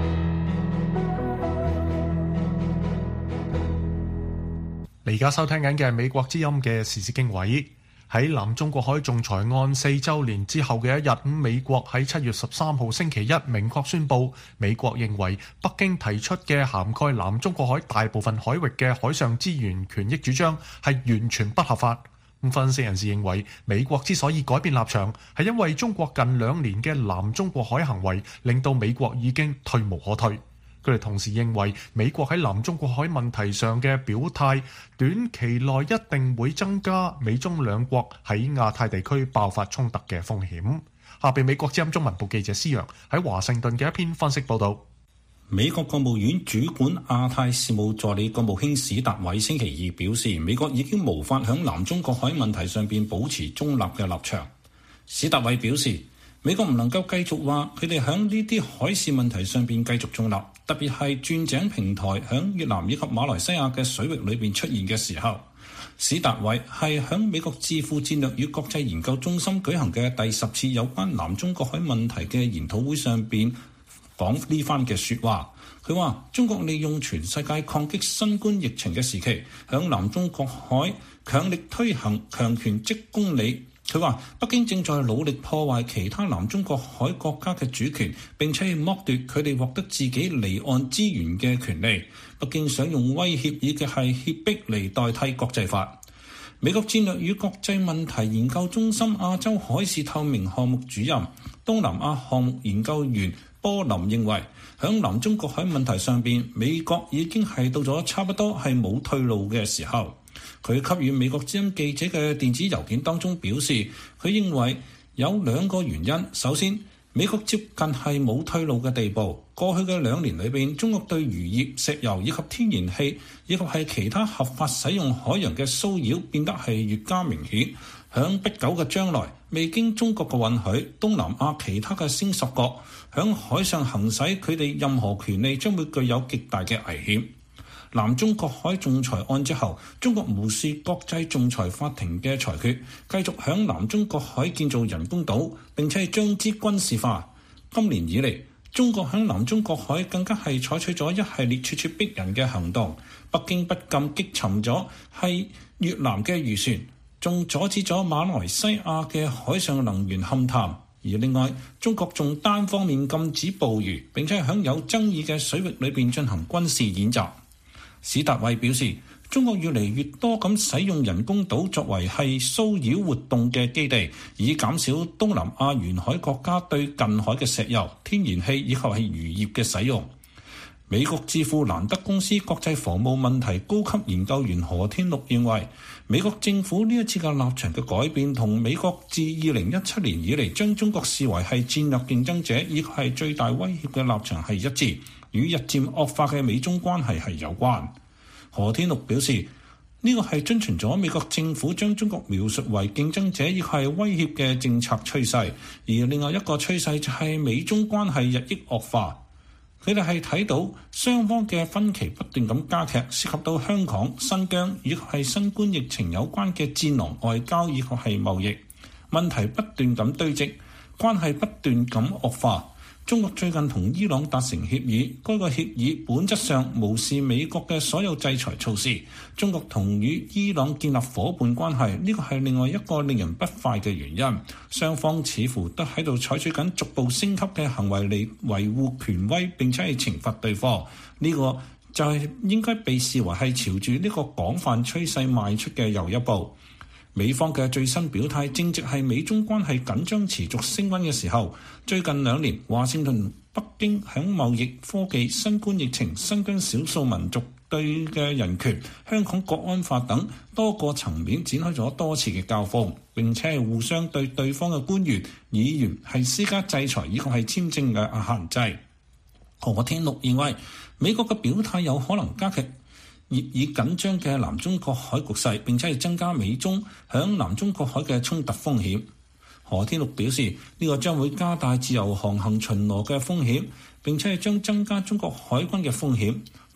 你而家收聽緊嘅係美國之音嘅時事經緯。喺南中國海仲裁案4週年之後嘅一日，美國喺7月13號星期一明確宣布，美國認為北京提出嘅涵蓋南中國海大部分海域嘅海上資源權益主張係完全不合法。分析人士認為，美國之所以改變立場，係因為中國近2年嘅南中國海行為令到美國已經退無可退。佢哋同時認為，美國喺南中國海問題上嘅表態，短期內一定會增加美中兩國喺亞太地區爆發衝突嘅風險。下邊美國之音中文部記者施陽喺華盛頓嘅一篇分析報導。 美國國務院主管亞太事務助理國務卿史達偉星期二表示，美國已經無法響南中國海問題上邊保持中立嘅立場。史達偉表示，美國唔能夠繼續話佢哋響呢啲海事問題上邊繼續中立，特別係鑽井平台響越南以及馬來西亞嘅水域裏邊出現嘅時候。史達偉係響美國智庫戰略與國際研究中心舉行嘅第10次有關南中國海問題嘅研討會上邊講呢番嘅說話。佢話中國利用全世界抗擊新冠疫情嘅時期，響南中國海強力推行強權即公理。佢話北京正在努力破壞其他南中國海國家嘅主權，並且剝奪佢哋獲得自己離岸資源嘅權利。北京想用威脅以及係脅迫嚟代替國際法。美國戰略與國際問題研究中心亞洲海事透明項目主任、東南亞項目研究員波林認為，響南中國海問題上邊，美國已經係到咗差不多係冇退路嘅時候。佢給予美國之音記者嘅電子郵件當中表示，佢認為有2個原因。首先，美國接近係冇退路嘅地步。過去嘅2年裏邊，中國對漁業、石油以及天然氣以及係其他合法使用海洋嘅騷擾變得係越加明顯。響不久嘅將來，未經中國嘅允許，東南亞其他嘅星10國響海上行使佢哋任何權利將會具有極大嘅危險。南中國海仲裁案之後，中國無視國際仲裁法庭嘅裁決，繼續響南中國海建造人工島，並且係將之軍事化。今年以嚟，中國響南中國海更加係採取咗一系列咄咄逼人嘅行動。北京不禁擊沉咗係越南嘅漁船，仲阻止咗馬來西亞嘅海上能源勘探。而另外，中國仲單方面禁止捕魚，並且響有爭議嘅水域裏邊進行軍事演習。史達偉表示，中國越嚟越多咁使用人工島作為係騷擾活動嘅基地，以減少東南亞沿海國家對近海嘅石油、天然氣以及係漁業嘅使用。美國智庫蘭德公司國際防務問題高級研究員何天祿認為，美國政府呢一次嘅立場嘅改變，同美國自2017年以嚟將中國視為係戰略競爭者以及係最大威脅嘅立場係一致，與日漸惡化嘅美中關係係有關。何天祿表示，呢個係遵循咗美國政府將中國描述為競爭者亦係威脅嘅政策趨勢，而另外一個趨勢就係美中關係日益惡化。佢哋係睇到雙方嘅分歧不斷咁加劇，涉及到香港、新疆以及係新冠疫情有關嘅戰狼外交以及係貿易問題不斷咁堆積，關係不斷咁惡化。中國最近同伊朗達成協議，該個協議本質上無視美國嘅所有制裁措施。中國同與伊朗建立夥伴關係，呢個係另外一個令人不快嘅原因。雙方似乎都喺度採取緊逐步升級嘅行為嚟維護權威，並且係懲罰對方。呢個就係應該被視為係朝住呢個廣泛趨勢邁出嘅又一步。美方嘅最新表態正值係美中關係緊張持續升溫嘅時候。最近2年，華盛頓、北京響貿易、科技、新冠疫情、新疆少數民族對嘅人權、香港國安法等多個層面展開咗多次嘅交鋒，並且係互相對對方嘅官員、議員係施加制裁以及係簽證嘅限制。何天祿認為，美國嘅表態有可能加劇熱議緊張嘅南中國海局勢，並且係增加美中響南中國海嘅衝突風險。何天祿表示，呢個將會加大自由航行巡邏嘅風險，並且係將增加中國海軍嘅風險。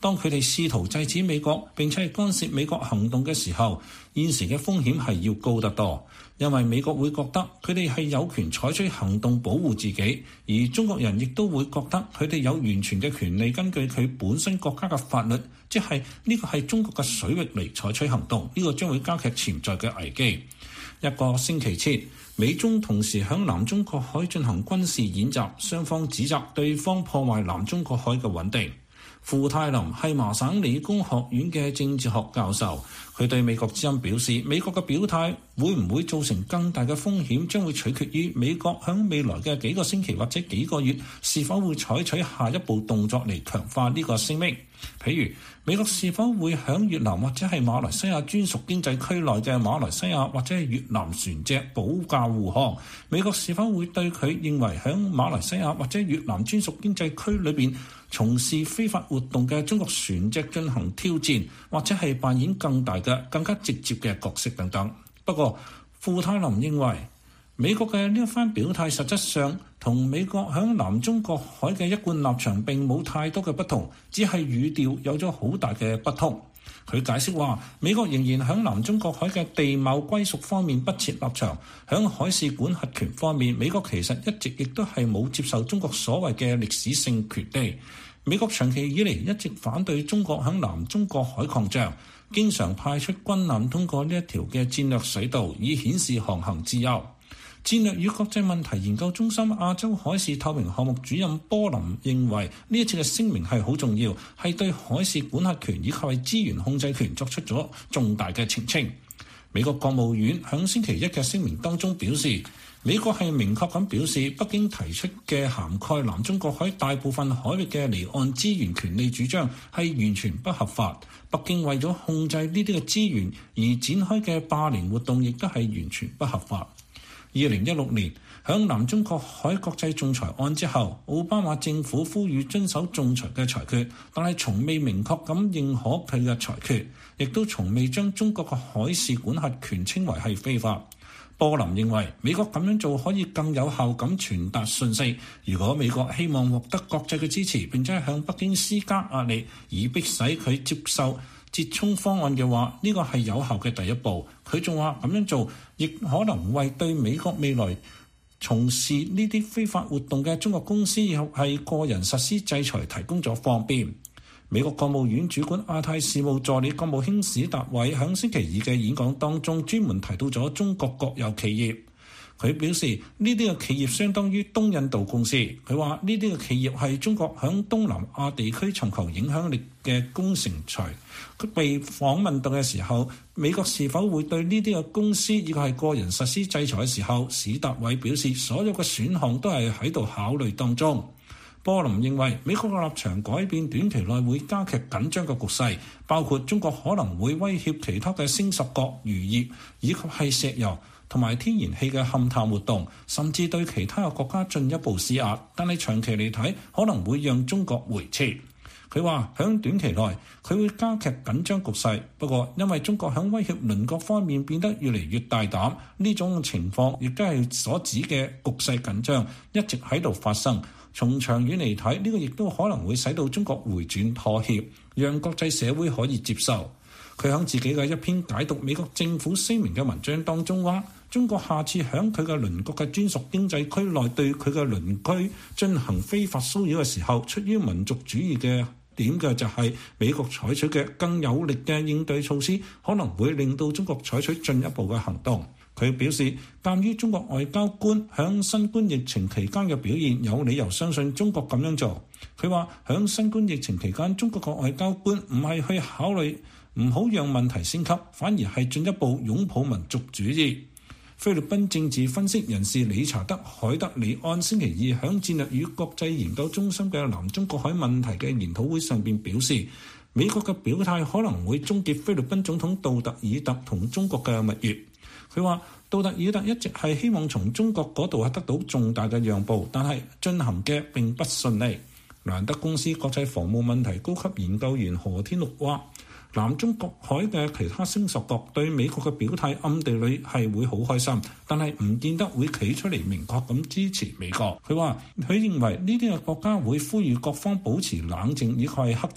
當佢哋試圖制止美國並且係干涉美國行動嘅時候，現時嘅風險係要高得多，因為美國會覺得佢哋係有權採取行動保護自己，而中國人亦都會覺得佢哋有完全嘅權利根據佢本身國家嘅法律，即係呢個係中國嘅水域嚟採取行動，呢個將會加劇潛在嘅危機。一個星期前，美中同時響南中國海進行軍事演習，雙方指責對方破壞南中國海嘅穩定。傅泰林係麻省理工學院嘅政治學教授，佢對美國之音表示，美國嘅表態會唔會造成更大嘅風險，將會取決於美國響未來嘅幾個星期或者幾個月是否會採取下一步動作嚟強化呢個聲明。譬如美國是否會響越南或者係馬來西亞專屬經濟區內嘅馬來西亞或者係越南船隻保駕護航？美國是否會對佢認為響馬來西亞或者越南專屬經濟區裏邊從事非法活動嘅中國船隻進行挑戰，或者係扮演更大嘅、更加直接嘅角色等等？不過，傅泰林認為美國嘅呢一番表態實質上同美國響南中國海嘅一貫立場並冇太多嘅不同，只係語調有咗好大嘅不同。佢解釋話，美國仍然響南中國海嘅地貌歸屬方面不設立場，響海事管轄權方面，美國其實一直亦都係冇接受中國所謂嘅歷史性權利。美國長期以嚟一直反對中國響南中國海擴張，經常派出軍艦通過呢一條嘅戰略水道，以顯示航行自由。戰略與國際問題研究中心亞洲海事透明項目主任波林認為，呢一次嘅聲明係好重要，係對海事管轄權以及係資源控制權作出咗重大嘅澄清。美國國務院響星期一嘅聲明當中表示，美國係明確咁表示，北京提出嘅涵蓋南中國海大部分海域嘅離岸資源權利主張係完全不合法。北京為咗控制呢啲嘅資源而展開嘅霸凌活動，亦都係完全不合法。2016年，響南中國海國際仲裁案之後，奧巴馬政府呼籲遵守仲裁嘅裁決，但係從未明確咁認可佢嘅裁決，亦都從未將中國嘅海事管轄權稱為係非法。波林認為美國咁樣做可以更有效咁傳達訊息。如果美國希望獲得國際嘅支持，並且向北京施加壓力，以迫使佢接受折衷方案嘅話，呢個係有效嘅第一步。佢仲話咁樣做亦可能為對美國未來從事呢啲非法活動嘅中國公司以及係個人實施制裁提供咗方便。美國國務院主管亞太事務助理國務卿史達偉喺星期二嘅演講當中，專門提到咗中國國有企業。佢表示呢啲嘅企業相當於東印度公司。佢話呢啲嘅企業係中國響東南亞地區尋求影響力嘅工程錘。佢被訪問到嘅時候，美國是否會對呢啲嘅公司以及係個人實施制裁嘅時候，史達偉表示所有嘅選項都係喺度考慮當中。波林認為美國嘅立場改變短期內會加劇緊張嘅局勢，包括中國可能會威脅其他嘅星十國漁業以及係石油同埋天然氣嘅勘探活動，甚至對其他嘅國家進一步施壓，但係長期嚟睇可能會讓中國回撤。佢話響短期內佢會加劇緊張局勢，不過因為中國響威脅鄰國方面變得越嚟越大膽，呢種情況亦都係所指嘅局勢緊張一直喺度發生。從長遠嚟睇，呢個亦都可能會使到中國回轉妥協，讓國際社會可以接受。佢喺自己嘅一篇解讀美國政府聲明嘅文章當中話，中國下次喺佢嘅鄰國嘅專屬經濟區內對佢嘅鄰居進行非法騷擾嘅時候，出於民族主義嘅點嘅就係美國採取嘅更有力嘅應對措施，可能會令到中國採取進一步嘅行動。佢表示，鑑於中國外交官響新冠疫情期間嘅表現，有理由相信中國咁樣做。佢話響新冠疫情期間，中國嘅外交官唔係去考慮唔好讓問題升級，反而係進一步擁抱民族主義。菲律賓政治分析人士理查德·海德里安星期二響戰略與國際研究中心嘅南中國海問題嘅研討會上邊表示，美國嘅表態可能會終結菲律賓總統杜特爾特同中國嘅蜜月。佢話杜特爾特一直係希望從中國嗰度係得到重大嘅讓步，但係進行嘅並不順利。蘭德公司國際防務問題高級研究員何天祿話，南中國海嘅其他星十國對美國嘅表態暗地裏係會好開心，但係唔見得會企出嚟明確咁支持美國。佢話佢認為呢啲嘅國家會呼籲各方保持冷靜以及係克制，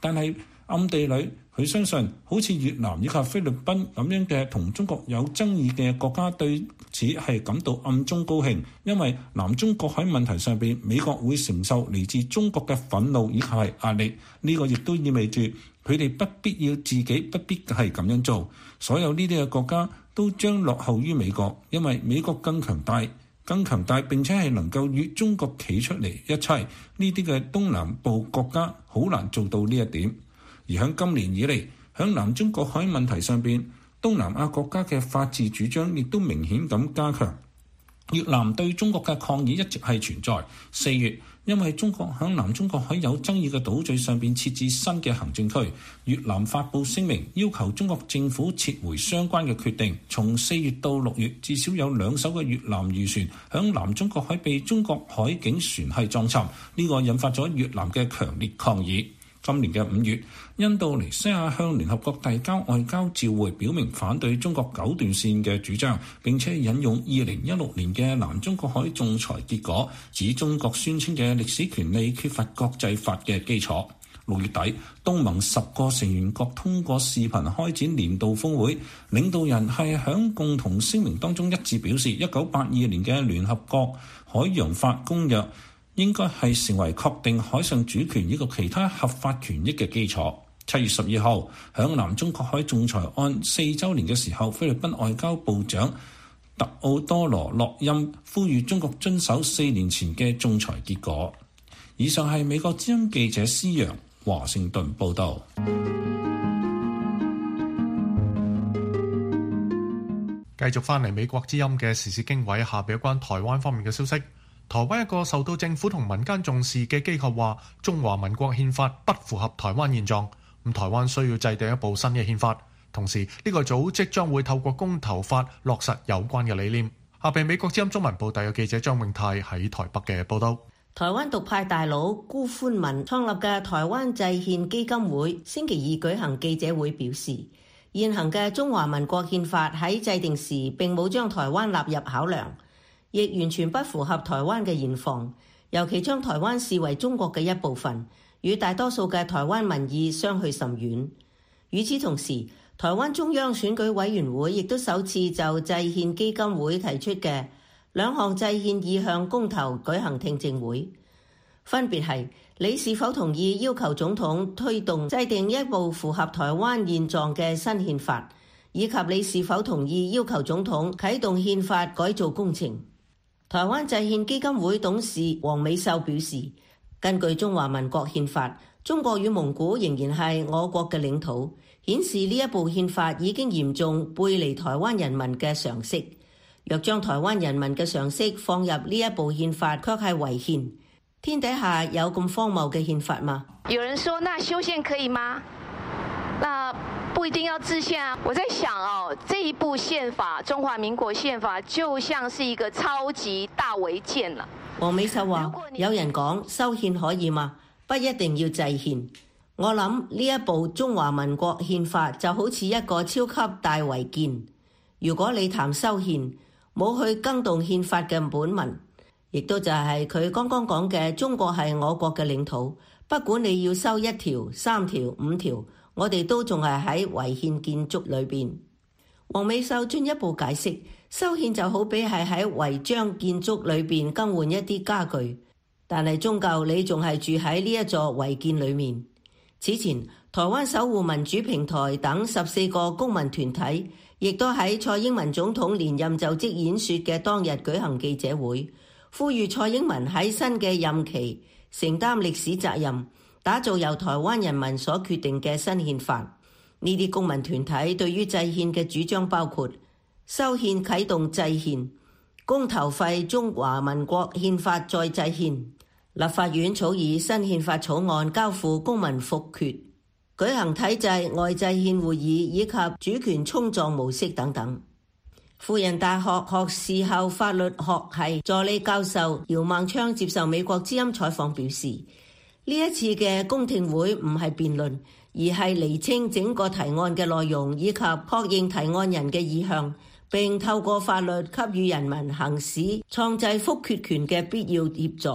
但係暗地裏佢相信，好似越南以及菲律賓咁樣嘅同中國有爭議嘅國家對此係感到暗中高興，因為南中國海問題上邊，美國會承受嚟自中國嘅憤怒以及係壓力。呢個亦都意味住佢哋不必要自己不必係咁樣做。所有呢啲嘅國家都將落後於美國，因為美國更強大並且係能夠與中國企出嚟一齊。呢啲嘅東南部國家好難做到呢一點。而喺今年以嚟，喺南中國海問題上邊，東南亞國家嘅法治主張亦都明顯咁加強。越南對中國嘅抗議一直係存在。4月，因為中國喺南中國海有爭議嘅島嶼上邊設置新嘅行政區，越南發布聲明要求中國政府撤回相關嘅決定。從4月到6月，至少有2艘嘅越南漁船喺南中國海被中國海警船係撞沉，呢個引發咗越南嘅強烈抗議。今年嘅5月，印度尼西亞向聯合國遞交外交照會，表明反對中國9段線嘅主張，並且引用2016年嘅南中國海仲裁結果，指中國宣稱嘅歷史權利缺乏國際法嘅基礎。6月底，東盟10個成員國通過視頻開展年度峰會，領導人係響共同聲明當中一致表示，1982年嘅聯合國海洋法公約應該係成為確定海上主權以及其他合法權益嘅基礎。7月12號，響南中國海仲裁案4週年嘅時候，菲律賓外交部長特奧多羅錄音呼籲中國遵守4年前嘅仲裁結果。以上係美國之音記者施陽華盛頓報導。 繼續翻嚟美國之音嘅時事經緯，下邊有關台灣方面嘅消息。台灣一個受到政府同民間重視嘅機構話，中華民國憲法不符合台灣現狀，咁台灣需要制定一部新嘅憲法。同時，呢個組織將會透過公投法落實有關嘅理念。下邊美國之音中文部第有記者張永泰喺台北嘅報道。 台灣獨派大佬辜寬文創立嘅台灣制憲基金會星期二舉行記者會，表示現行嘅中華民國憲法喺制定時並冇將台灣納入考量，亦完全不符合台灣嘅現況，尤其將台灣視為中國嘅一部分，與大多數嘅台灣民意相去甚遠。與此同時，台灣中央選舉委員會亦都首次就制憲基金會提出嘅2項制憲意向公投舉行聽證會，分別係你是否同意要求總統推動制定一部符合台灣現狀嘅新憲法，以及你是否同意要求總統啟動憲法改造工程。台灣制憲基金會董事黃美秀表示，根據中華民國憲法，中國與蒙古仍然係我國嘅領土，顯示呢一部憲法已經嚴重背離台灣人民嘅常識。若將台灣人民嘅常識放入呢一部憲法，卻係違憲。天底下有咁荒謬嘅憲法嗎？ 有人說，那修憲可以嗎？那不一定要制憲啊。我在想這一部憲法，中華民國憲法就像是一個超級大違建了。 黃美秀話：有人講修憲可以嗎？不一定要制憲。我諗呢一部中華民國憲法就好似一個超級大違建。如果你談修憲，冇去更動憲法嘅本文，亦都就係佢剛剛講嘅中國係我國嘅領土，不管你要修1條、3條、5條，我哋都仲係喺違憲建築裏邊。黃美秀進一步解釋，修憲就好比係喺違章建築裏邊更換一啲家具，但係終究你仲係住喺呢一座違建裏面。此前，台灣守護民主平台等14個公民團體亦都喺蔡英文總統連任就職演說嘅當日舉行記者會，呼籲蔡英文喺新嘅任期承擔歷史責任，打造由台灣人民所決定嘅新憲法。呢啲公民團體對於制憲嘅主張包括修憲啟動制憲、公投廢中華民國憲法再制憲、立法院草擬新憲法草案交付公民複決、舉行體制外制憲會議以及主權衝撞模式等等。輔仁大學學士後法律學系助理教授姚孟昌接受美國之音採訪表示，呢一次嘅公聽會唔係辯論，而係釐清整個提案嘅內容以及確認提案人嘅意向，並透過法律給予人民行使創制複決權嘅必要協助。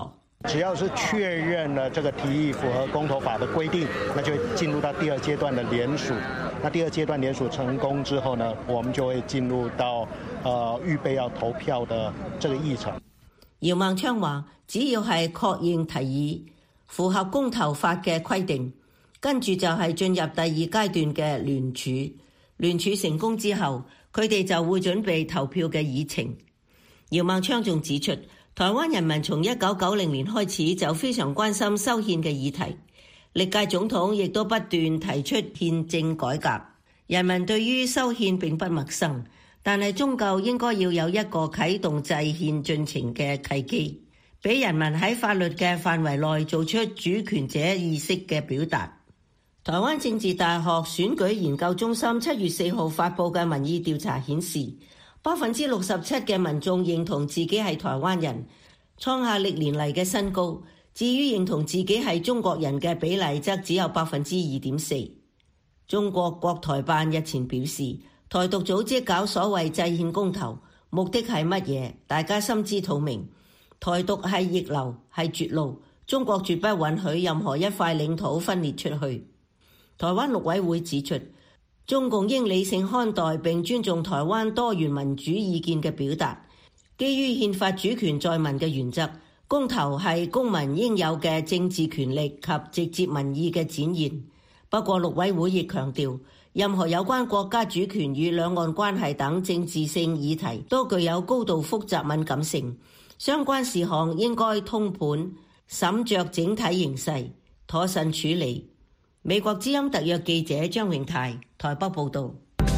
只要是確認了這個提議符合公投法的規定，那就會進入到第二階段的聯署。那第二階段聯署成功之後呢，我們就會進入到預備要投票的這個議程。 姚孟昌話：只要係確認提議符合公投法嘅規定，跟住就係進入第二階段嘅聯署。聯署成功之後，佢哋就會準備投票嘅議程。姚孟昌仲指出，台灣人民從1990年開始就非常關心修憲嘅議題，歷屆總統亦都不斷提出憲政改革。人民對於修憲並不陌生，但係終究應該要有一個啟動制憲進程嘅契機，俾人民喺法律嘅範圍內做出主權者意識嘅表達。台灣政治大學選舉研究中心7月4號發布嘅民意調查顯示，67%嘅民眾認同自己係台灣人，創下歷年嚟嘅新高。至於認同自己係中國人嘅比例則只有 2.4%。中國國台辦日前表示，台獨組織搞所謂制憲公投，目的係乜嘢？大家心知肚明。台獨係逆流，係絕路，中國絕不允許任何一塊領土分裂出去。台灣陸委會指出，中共應理性看待並尊重台灣多元民主意見嘅表達，基於憲法主權在民嘅原則，公投係公民應有嘅政治權力及直接民意嘅展現。不過陸委會亦強調，任何有關國家主權與兩岸關係等政治性議題都具有高度複雜敏感性，相關事項應該通盤審酌整體形勢，妥善處理。美國之音特約記者張永泰台北報道。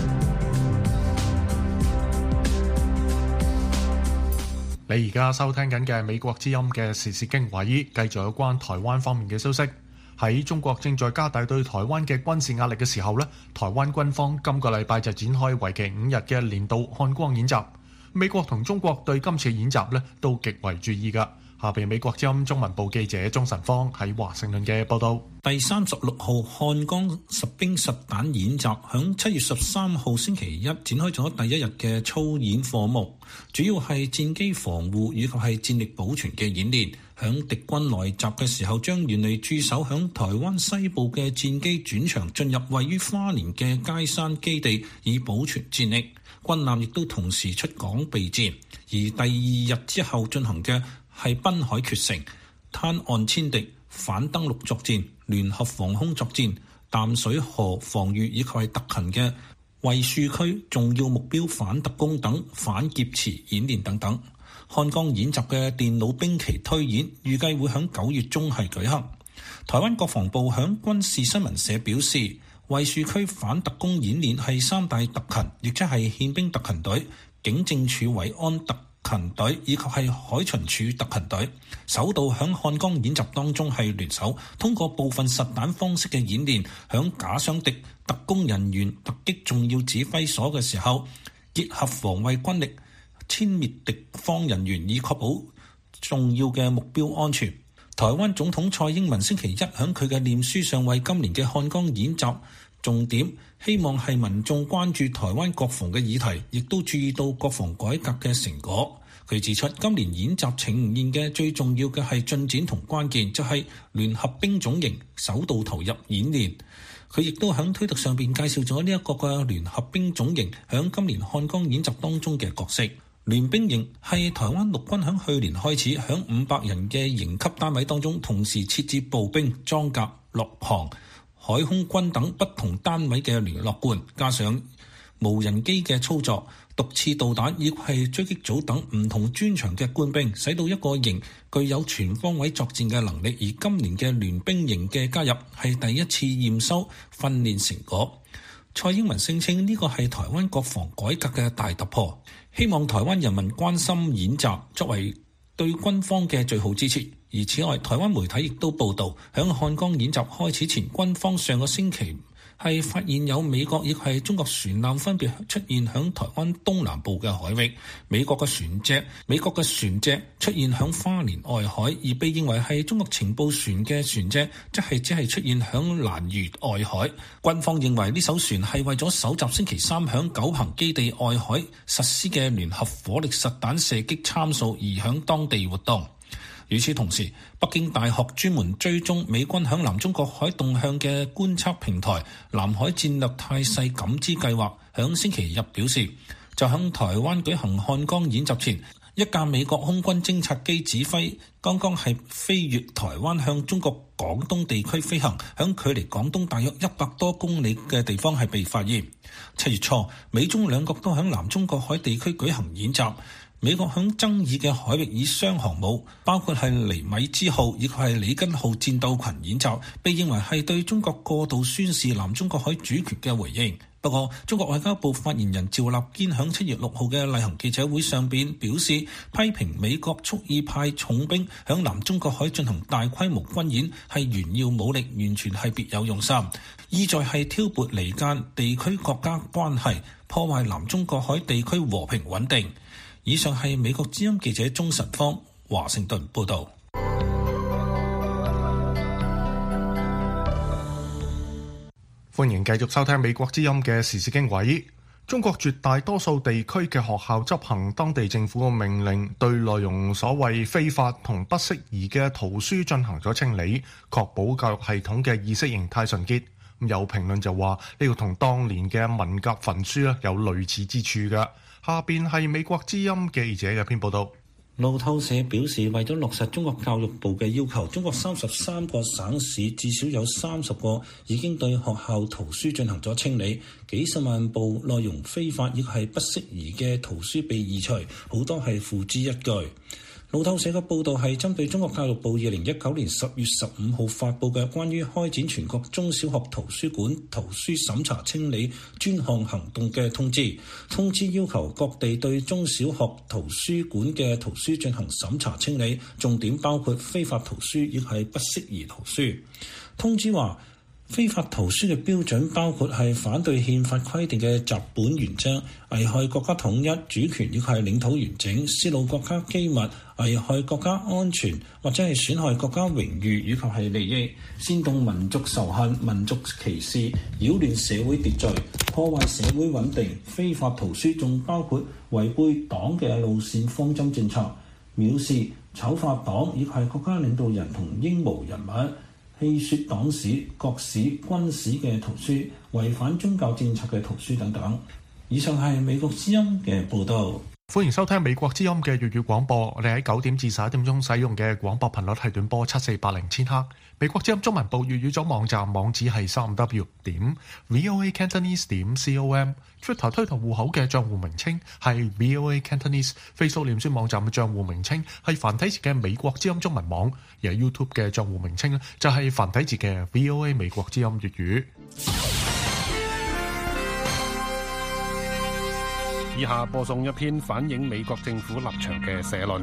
你而家收聽緊嘅美國之音嘅時事經緯，繼續有關台灣方面嘅消息。喺中國正在加大對台灣嘅軍事壓力嘅時候呢，台灣軍方今個禮拜就展開為期5日嘅年度漢光演習。美國同中國對今次演習呢都極為注意㗎。下邊美國之音中文部記者鍾晨芳喺華盛頓嘅報道。 第36號漢光實兵實彈演習響7月13號星期一展開咗第一日嘅操演課目，主要係戰機防護以及係戰力保存嘅演練。響敵軍來襲嘅時候，將原嚟駐守響台灣西部嘅戰機轉場進入位於花蓮嘅佳山基地，以保存戰力。軍艦亦都同時出港備戰。而第二日之後進行嘅係濱海決城、灘岸殲敵、反登陸作戰、聯合防空作戰、淡水河防禦以及係特勤嘅衛戍區重要目標反特攻等反劫持演練等等。漢光演習嘅電腦兵棋推演預計會喺9月中係舉行。台灣國防部響軍事新聞社表示，衛戍區反特攻演練係3大特勤，亦即係憲兵特勤隊、警政署維安特勤隊以及係海巡署特勤隊，首度響漢光演習當中係聯手，通過部分實彈方式嘅演練，響假想敵特工人員突擊重要指揮所嘅時候，結合防衛軍力殲滅敵方人員，以確保重要嘅目標安全。台灣總統蔡英文星期一響佢嘅臉書上為今年嘅漢光演習重點，希望係民眾關注台灣國防嘅議題，亦都注意到國防改革嘅成果。佢指出，今年演習呈現嘅最重要嘅係進展同關鍵，就係聯合兵種營首度投入演練。佢亦都喺推特上邊介紹咗呢一個嘅聯合兵種營喺今年漢光演習當中嘅角色。聯兵營係台灣陸軍喺去年開始喺500人嘅營級單位當中，同時設置步兵、裝甲、陸航、海空軍等不同單位嘅聯絡官，加上無人機嘅操作、毒刺導彈以及係狙擊組等唔同專長嘅官兵，使到一個營具有全方位作戰嘅能力。而今年嘅聯兵營嘅加入係第一次驗收訓練成果。蔡英文聲稱呢個係台灣國防改革嘅大突破，希望台灣人民關心演習，作為對軍方嘅最好支持。而此外，台灣媒體亦都報道，響漢光演習開始前，軍方上個星期係發現有美國亦係中國船艦分別出現響台灣東南部嘅海域。美國嘅船隻出現響花蓮外海，而被認為係中國情報船嘅船隻則係只係出現響蘭嶼外海。軍方認為呢艘船係為咗搜集星期三響九鵬基地外海實施嘅聯合火力實彈射擊參數而響當地活動。 與此同時，北京大學專門追蹤美軍響南中國海動向嘅觀測平台南海戰略態勢感知計劃響星期日表示，就響台灣舉行漢江演習前，一架美國空軍偵察機指揮剛剛係飛越台灣向中國廣東地區飛行，響距離廣東大約100多公里嘅地方係被發現。7月初，美中兩國都響南中國海地區舉行演習。美國響爭議嘅海域以雙航母，包括係尼米茲號以及係里根號戰鬥群演習，被認為係對中國過度宣示南中國海主權嘅回應。不過，中國外交部發言人趙立堅響7月6號嘅例行記者會上邊表示，批評美國蓄意派重兵響南中國海進行大規模軍演係炫耀武力，完全係別有用心，意在係挑撥離間地區國家關係，破壞南中國海地區和平穩定。以上係美國之音記者鍾晨芳華盛頓報導。 歡迎繼續收聽美國之音嘅時事經緯。中國絕大多數地區嘅學校執行當地政府嘅命令，對內容所謂非法同不適宜嘅圖書進行咗清理，確保教育系統嘅意識形態純潔。有評論就話呢個同當年嘅文革焚書有類似之處嘅。下邊係美國之音記者嘅篇報道。 路透社表示，為咗落實中國教育部嘅要求，中國33個省市至少有30個已經對學校圖書進行咗清理，幾十萬部內容非法亦係不適宜嘅圖書被移除，好多係付之一炬。路透社嘅報導係針對中國教育部2019年10月15號發布嘅關於開展全國中小學圖書館圖書審查清理專項行動嘅通知。通知要求各地對中小學圖書館嘅圖書進行審查清理，重點包括非法圖書亦係不適宜圖書。通知話，非法圖書嘅標準包括係反對憲法規定嘅習本原則，危害國家統一主權亦係領土完整，泄露國家機密，危害國家安全或者係損害國家榮譽以及係利益，煽動民族仇恨、民族歧視，擾亂社會秩序，破壞社會穩定。非法圖書仲包括違背黨嘅路線方針政策，藐視、醜化黨以及係國家領導人同英模人物，戲說黨史、國史、軍史嘅圖書，違反宗教政策嘅圖書等等。以上係美國之音嘅報導。 歡迎收聽美國之音嘅粵語廣播。我哋喺9點至11點鐘使用嘅廣播頻率係短波7480千赫。美國之音中文部粵語組網站網址係3w.voacantonese.com。Twitter 推特戶口嘅帳戶名稱係 VOA Cantonese。Facebook 臉書網站嘅帳戶名稱係繁體字嘅美國之音中文網。而 YouTube 嘅帳戶名稱就係繁體字嘅 VOA 美國之音粵語。 以下播送一篇反映美國政府立場嘅社論。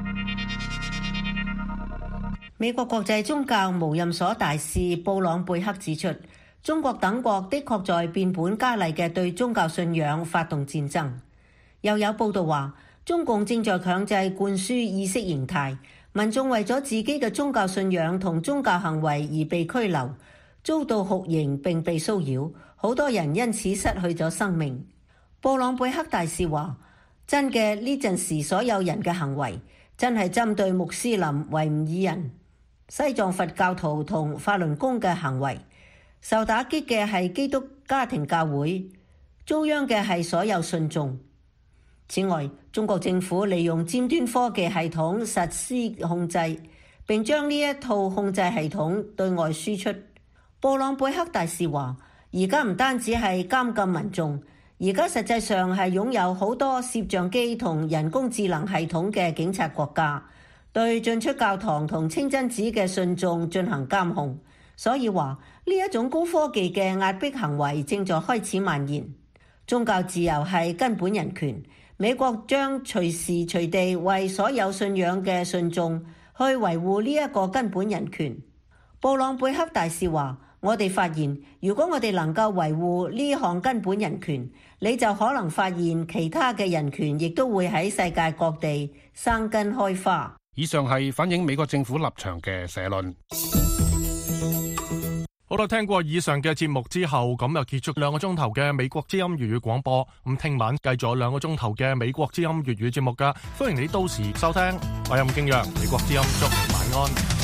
美國國際宗教無任所大使布朗貝克指出，中國等國的確在變本加厲嘅對宗教信仰發動戰爭。又有報道話，中共正在強制灌輸意識形態，民眾為咗自己嘅宗教信仰同宗教行為而被拘留，遭到酷刑並被騷擾，好多人因此失去咗生命。布朗貝克大使話，真嘅呢陣時所有人嘅行為真係針對穆斯林、維吾爾人、西藏佛教徒同法輪功嘅行為，受打擊嘅係基督家庭教會，遭殃嘅係所有信眾。此外，中國政府利用尖端科技系統實施控制，並將呢一套控制系統對外輸出。布朗貝克大使話，而家唔單止係監禁民眾，而家實際上係擁有好多攝像機同人工智能系統嘅警察國家，對進出教堂同清真寺嘅信眾進行監控。所以話呢一種高科技嘅壓迫行為正在開始蔓延。宗教自由係根本人權，美國將隨時隨地為所有信仰嘅信眾去維護呢一個根本人權。布朗貝克大使話，我哋發現，如果我哋能夠維護呢項根本人權，你就可能發現其他嘅人權亦都會喺世界各地生根開花。 以上係反映美國政府立場嘅社論。 好啦，聽過以上嘅節目之後，咁又結束2個鐘頭嘅美國之音粵語廣播。咁聽晚繼續2個鐘頭嘅美國之音粵語節目噶，歡迎你到時收聽。我係任敬揚，美國之音祝晚安。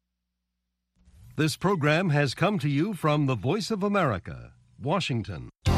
This program has come to you from the Voice of America, Washington.